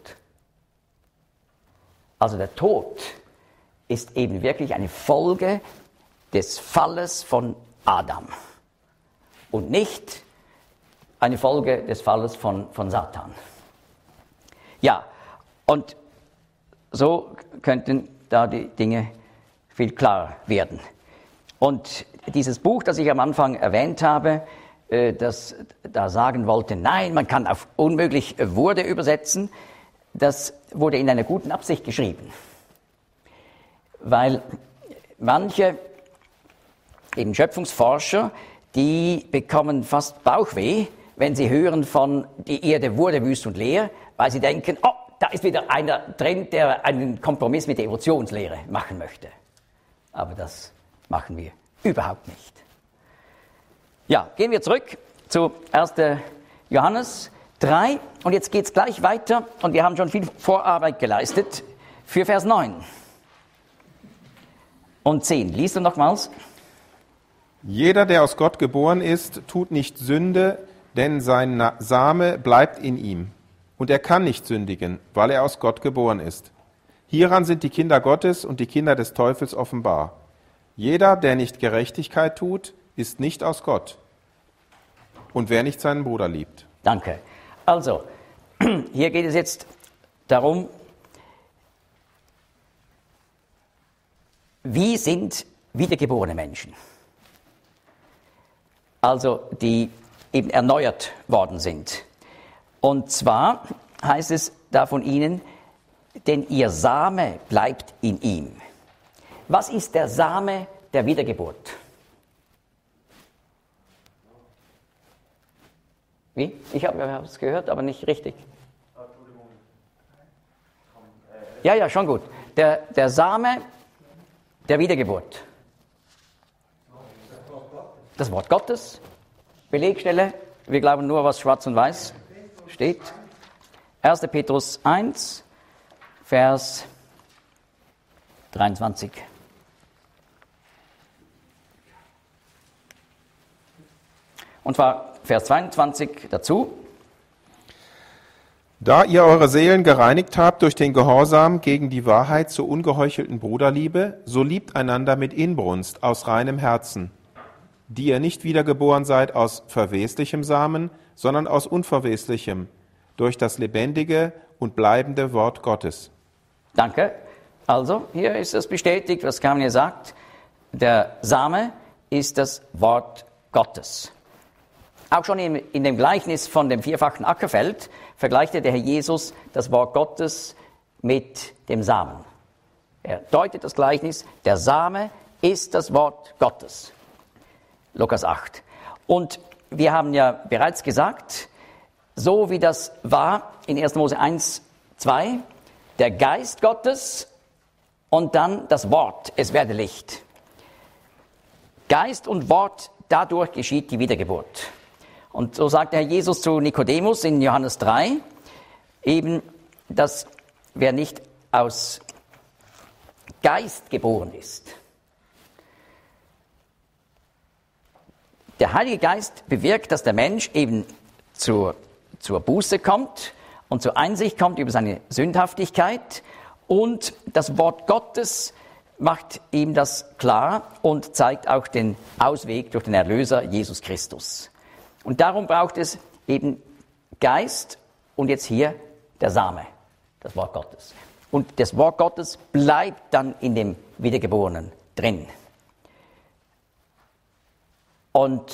Also der Tod ist eben wirklich eine Folge des Falles von Adam und nicht eine Folge des Falles von Satan. Ja, und so könnten da die Dinge viel klarer werden. Und dieses Buch, das ich am Anfang erwähnt habe, das da sagen wollte, nein, man kann auf unmöglich wurde übersetzen, das wurde in einer guten Absicht geschrieben. Weil manche eben Schöpfungsforscher, die bekommen fast Bauchweh, wenn sie hören von, die Erde wurde wüst und leer, weil sie denken, oh, da ist wieder einer drin, der einen Kompromiss mit der Evolutionslehre machen möchte. Aber das machen wir überhaupt nicht. Ja, gehen wir zurück zu 1. Johannes 3 und jetzt geht es gleich weiter und wir haben schon viel Vorarbeit geleistet für Vers 9 und 10. Lies du nochmals. Jeder, der aus Gott geboren ist, tut nicht Sünde, denn sein Same bleibt in ihm. Und er kann nicht sündigen, weil er aus Gott geboren ist. Hieran sind die Kinder Gottes und die Kinder des Teufels offenbar. Jeder, der nicht Gerechtigkeit tut, ist nicht aus Gott. Und wer nicht seinen Bruder liebt. Danke. Also, hier geht es jetzt darum, wie sind wiedergeborene Menschen? Also, die eben erneuert worden sind. Und zwar heißt es da von ihnen, denn ihr Same bleibt in ihm. Was ist der Same der Wiedergeburt? Wie? Ich habe es gehört, aber nicht richtig. Ja, schon gut. Der Same der Wiedergeburt. Das Wort Gottes. Belegstelle. Wir glauben nur, was schwarz und weiß steht. 1. Petrus 1, Vers 23. Und zwar Vers 22 dazu. Da ihr eure Seelen gereinigt habt durch den Gehorsam gegen die Wahrheit zur ungeheuchelten Bruderliebe, so liebt einander mit Inbrunst aus reinem Herzen, die ihr nicht wiedergeboren seid aus verweslichem Samen, sondern aus unverweslichem, durch das lebendige und bleibende Wort Gottes. Danke. Also, hier ist es bestätigt, was Carmen hier sagt. Der Same ist das Wort Gottes. Auch schon in dem Gleichnis von dem vierfachen Ackerfeld vergleichte der Herr Jesus das Wort Gottes mit dem Samen. Er deutet das Gleichnis, der Same ist das Wort Gottes. Lukas 8. Und wir haben ja bereits gesagt, so wie das war in 1. Mose 1, 2, der Geist Gottes und dann das Wort, es werde Licht. Geist und Wort, dadurch geschieht die Wiedergeburt. Und so sagt der Herr Jesus zu Nikodemus in Johannes 3, eben, dass wer nicht aus Geist geboren ist, der Heilige Geist bewirkt, dass der Mensch eben zur Buße kommt und zur Einsicht kommt über seine Sündhaftigkeit. Und das Wort Gottes macht ihm das klar und zeigt auch den Ausweg durch den Erlöser Jesus Christus. Und darum braucht es eben Geist und jetzt hier der Same, das Wort Gottes. Und das Wort Gottes bleibt dann in dem Wiedergeborenen drin. Und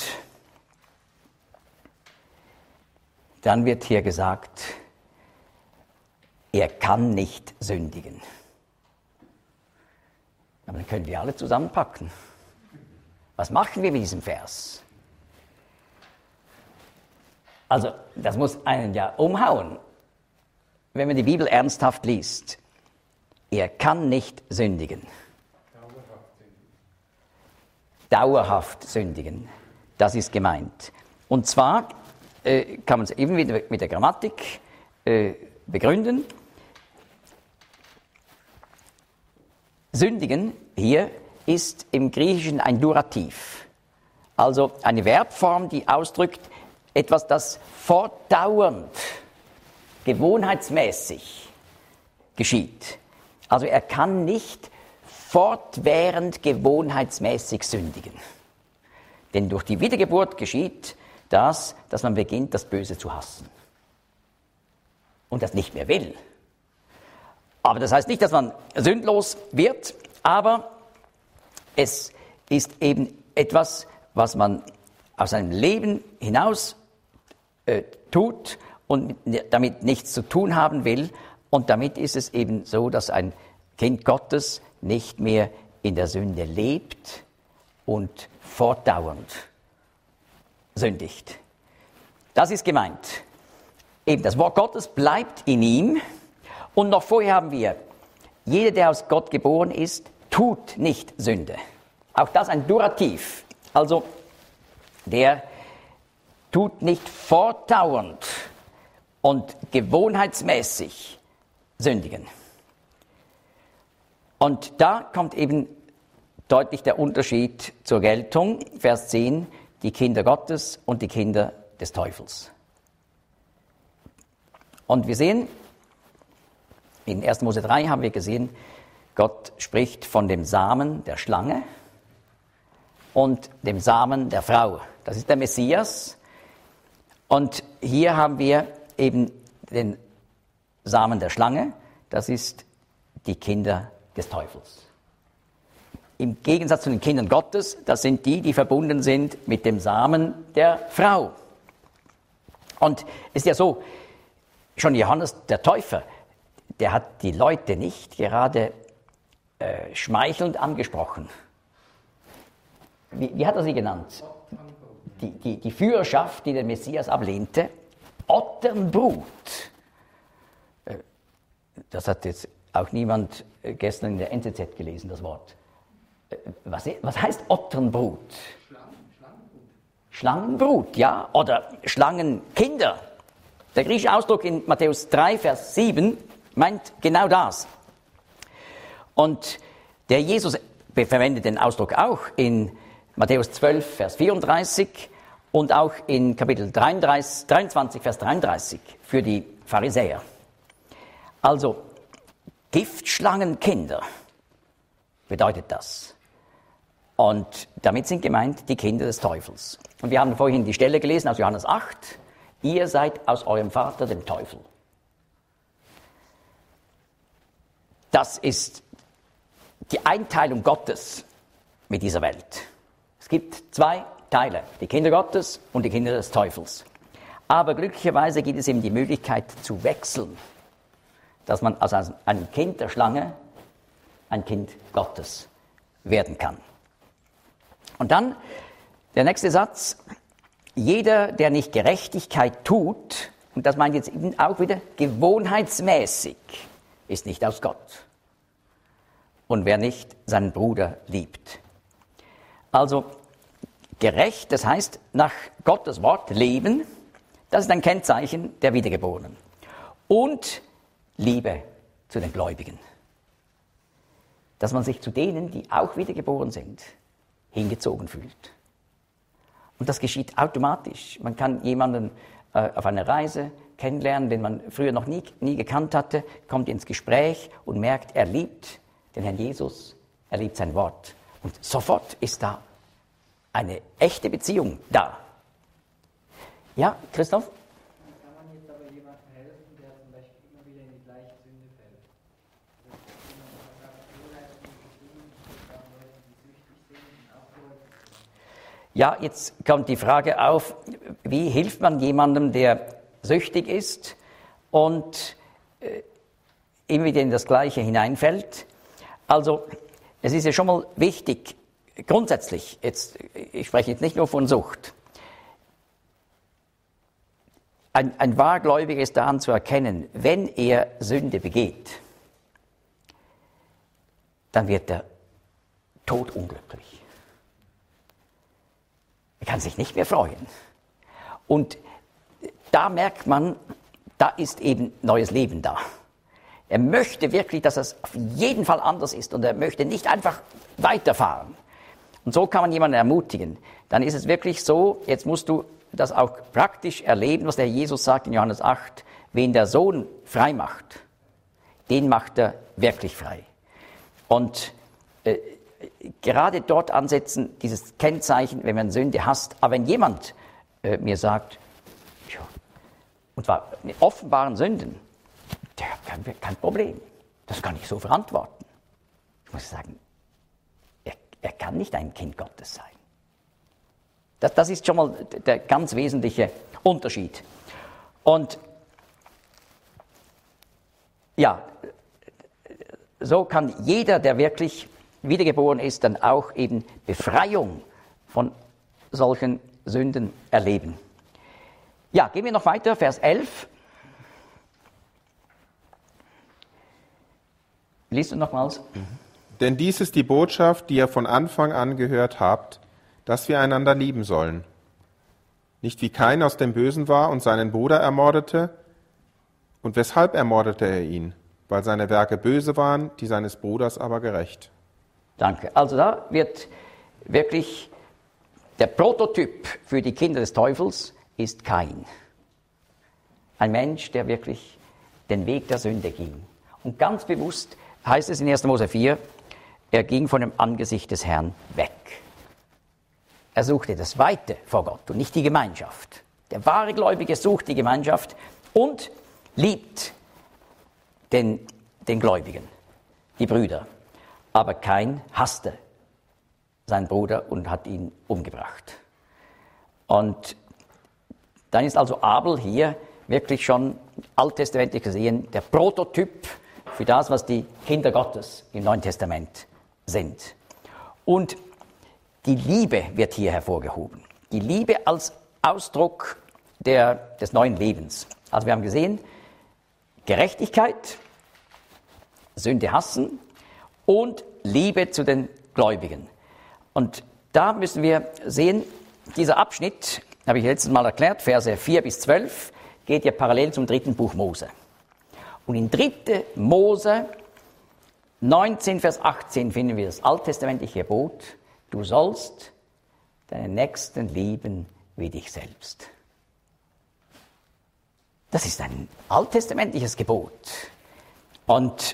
dann wird hier gesagt, er kann nicht sündigen. Aber dann können wir alle zusammenpacken. Was machen wir mit diesem Vers? Also, das muss einen ja umhauen, wenn man die Bibel ernsthaft liest. Er kann nicht sündigen. Dauerhaft sündigen. Das ist gemeint. Und zwar kann man es eben wieder mit der Grammatik begründen. Sündigen hier ist im Griechischen ein Durativ. Also eine Verbform, die ausdrückt etwas, das fortdauernd, gewohnheitsmäßig geschieht. Also er kann nicht fortwährend gewohnheitsmäßig sündigen. Denn durch die Wiedergeburt geschieht das, dass man beginnt, das Böse zu hassen. Und das nicht mehr will. Aber das heißt nicht, dass man sündlos wird, aber es ist eben etwas, was man aus seinem Leben hinaus tut und damit nichts zu tun haben will. Und damit ist es eben so, dass ein Kind Gottes nicht mehr in der Sünde lebt und fortdauernd sündigt. Das ist gemeint. Eben das Wort Gottes bleibt in ihm. Und noch vorher haben wir, jeder, der aus Gott geboren ist, tut nicht Sünde. Auch das ein Durativ. Also der tut nicht fortdauernd und gewohnheitsmäßig sündigen. Und da kommt eben deutlich der Unterschied zur Geltung. Vers 10, die Kinder Gottes und die Kinder des Teufels. Und wir sehen, in 1. Mose 3 haben wir gesehen, Gott spricht von dem Samen der Schlange und dem Samen der Frau. Das ist der Messias. Und hier haben wir eben den Samen der Schlange, das ist die Kinder des Teufels. Im Gegensatz zu den Kindern Gottes, das sind die, die verbunden sind mit dem Samen der Frau. Und es ist ja so, schon Johannes der Täufer, der hat die Leute nicht gerade schmeichelnd angesprochen. Wie hat er sie genannt? Die Führerschaft, die den Messias ablehnte, Otternbrut. Das hat jetzt auch niemand gestern in der NZZ gelesen, das Wort. Was heißt Otternbrut? Schlangenbrut, ja, oder Schlangenkinder. Der griechische Ausdruck in Matthäus 3, Vers 7 meint genau das. Und der Jesus verwendet den Ausdruck auch in Matthäus 12, Vers 34 und auch in Kapitel 23, Vers 33 für die Pharisäer. Also Giftschlangenkinder bedeutet das. Und damit sind gemeint die Kinder des Teufels. Und wir haben vorhin die Stelle gelesen aus Johannes 8. Ihr seid aus eurem Vater, dem Teufel. Das ist die Einteilung Gottes mit dieser Welt. Es gibt zwei Teile, die Kinder Gottes und die Kinder des Teufels. Aber glücklicherweise gibt es eben die Möglichkeit zu wechseln, dass man aus einem Kind der Schlange ein Kind Gottes werden kann. Und dann der nächste Satz, jeder, der nicht Gerechtigkeit tut, und das meint jetzt eben auch wieder gewohnheitsmäßig, ist nicht aus Gott. Und wer nicht seinen Bruder liebt. Also gerecht, das heißt nach Gottes Wort leben, das ist ein Kennzeichen der Wiedergeborenen. Und Liebe zu den Gläubigen. Dass man sich zu denen, die auch wiedergeboren sind, hingezogen fühlt. Und das geschieht automatisch. Man kann jemanden auf einer Reise kennenlernen, den man früher noch nie gekannt hatte, kommt ins Gespräch und merkt, er liebt den Herrn Jesus, er liebt sein Wort. Und sofort ist da eine echte Beziehung da. Ja, Christoph? Kann man jetzt aber jemandem helfen, der zum Beispiel immer wieder in die gleiche Sünde fällt? Ja, jetzt kommt die Frage auf, wie hilft man jemandem, der süchtig ist und immer wieder in das Gleiche hineinfällt? Also, es ist ja schon mal wichtig, grundsätzlich, ich spreche jetzt nicht nur von Sucht, ein Wahrgläubiger ist daran zu erkennen, wenn er Sünde begeht, dann wird er todunglücklich. Er kann sich nicht mehr freuen. Und da merkt man, da ist eben neues Leben da. Er möchte wirklich, dass es auf jeden Fall anders ist und er möchte nicht einfach weiterfahren. Und so kann man jemanden ermutigen. Dann ist es wirklich so, jetzt musst du das auch praktisch erleben, was der Jesus sagt in Johannes 8, wen der Sohn frei macht, den macht er wirklich frei. Und gerade dort ansetzen, dieses Kennzeichen, wenn man Sünde hasst. Aber wenn jemand mir sagt, ja, und zwar mit offenbaren Sünden, der hat kein Problem, das kann ich so verantworten. Ich muss sagen, er kann nicht ein Kind Gottes sein. Das ist schon mal der ganz wesentliche Unterschied. Und ja, so kann jeder, der wirklich wiedergeboren ist, dann auch eben Befreiung von solchen Sünden erleben. Ja, gehen wir noch weiter, Vers 11. Liest du nochmals? Denn dies ist die Botschaft, die ihr von Anfang an gehört habt, dass wir einander lieben sollen. Nicht wie Kain aus dem Bösen war und seinen Bruder ermordete. Und weshalb ermordete er ihn? Weil seine Werke böse waren, die seines Bruders aber gerecht. Danke. Also da wird wirklich der Prototyp für die Kinder des Teufels ist Kain. Ein Mensch, der wirklich den Weg der Sünde ging. Und ganz bewusst heißt es in 1. Mose 4, er ging von dem Angesicht des Herrn weg. Er suchte das Weite vor Gott und nicht die Gemeinschaft. Der wahre Gläubige sucht die Gemeinschaft und liebt den Gläubigen, die Brüder. Aber Kain hasste seinen Bruder und hat ihn umgebracht. Und dann ist also Abel hier wirklich schon alttestamentlich gesehen der Prototyp für das, was die Kinder Gottes im Neuen Testament sind. Und die Liebe wird hier hervorgehoben. Die Liebe als Ausdruck des neuen Lebens. Also wir haben gesehen, Gerechtigkeit, Sünde hassen und Liebe zu den Gläubigen. Und da müssen wir sehen, dieser Abschnitt, habe ich letztes Mal erklärt, Verse 4 bis 12, geht ja parallel zum 3. Buch Mose. Und in 3. Mose 19, Vers 18 finden wir das alttestamentliche Gebot, du sollst deinen Nächsten lieben wie dich selbst. Das ist ein alttestamentliches Gebot. Und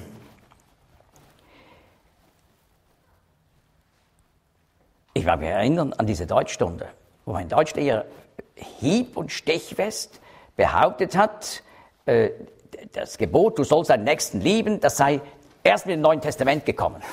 ich mag mich erinnern an diese Deutschstunde, wo mein Deutschlehrer hieb- und stechfest behauptet hat, das Gebot, du sollst deinen Nächsten lieben, das sei erst mit dem Neuen Testament gekommen.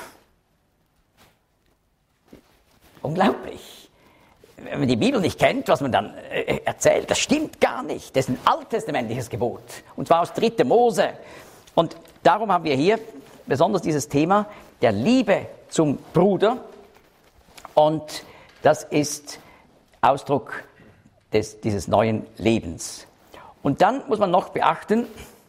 Unglaublich. Wenn man die Bibel nicht kennt, was man dann erzählt, das stimmt gar nicht. Das ist ein alttestamentliches Gebot. Und zwar aus 3. Mose. Und darum haben wir hier besonders dieses Thema der Liebe zum Bruder. Und das ist Ausdruck dieses neuen Lebens. Und dann muss man noch beachten,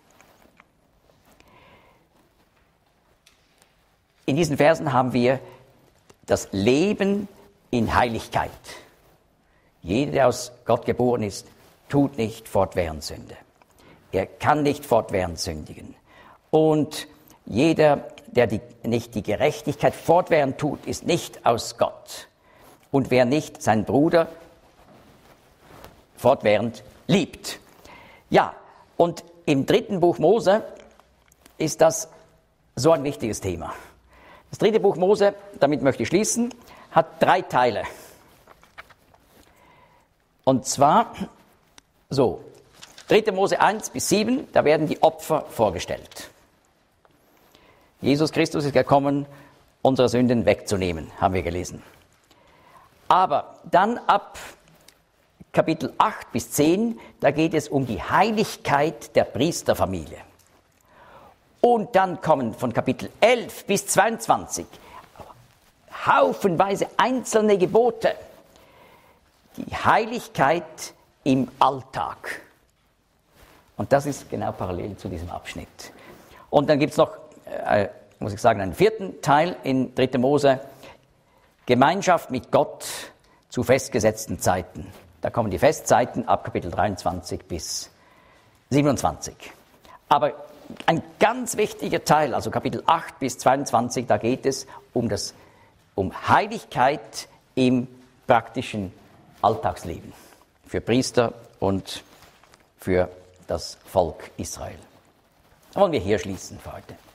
in diesen Versen haben wir das Leben in Heiligkeit. Jeder, der aus Gott geboren ist, tut nicht fortwährend Sünde. Er kann nicht fortwährend sündigen. Und jeder, der nicht die Gerechtigkeit fortwährend tut, ist nicht aus Gott. Und wer nicht seinen Bruder fortwährend liebt. Ja, und im 3. Buch Mose ist das so ein wichtiges Thema. Das 3. Buch Mose, damit möchte ich schließen, hat 3 Teile. Und zwar, so, 3. Mose 1 bis 7, da werden die Opfer vorgestellt. Jesus Christus ist gekommen, unsere Sünden wegzunehmen, haben wir gelesen. Aber dann ab Kapitel 8 bis 10, da geht es um die Heiligkeit der Priesterfamilie. Und dann kommen von Kapitel 11 bis 22 haufenweise einzelne Gebote. Die Heiligkeit im Alltag. Und das ist genau parallel zu diesem Abschnitt. Und dann gibt es noch, muss ich sagen, einen vierten Teil in 3. Mose. Gemeinschaft mit Gott zu festgesetzten Zeiten. Da kommen die Festzeiten ab Kapitel 23 bis 27. Aber ein ganz wichtiger Teil, also Kapitel 8 bis 22, da geht es um Heiligkeit im praktischen Alltagsleben. Für Priester und für das Volk Israel. Da wollen wir hier schließen für heute.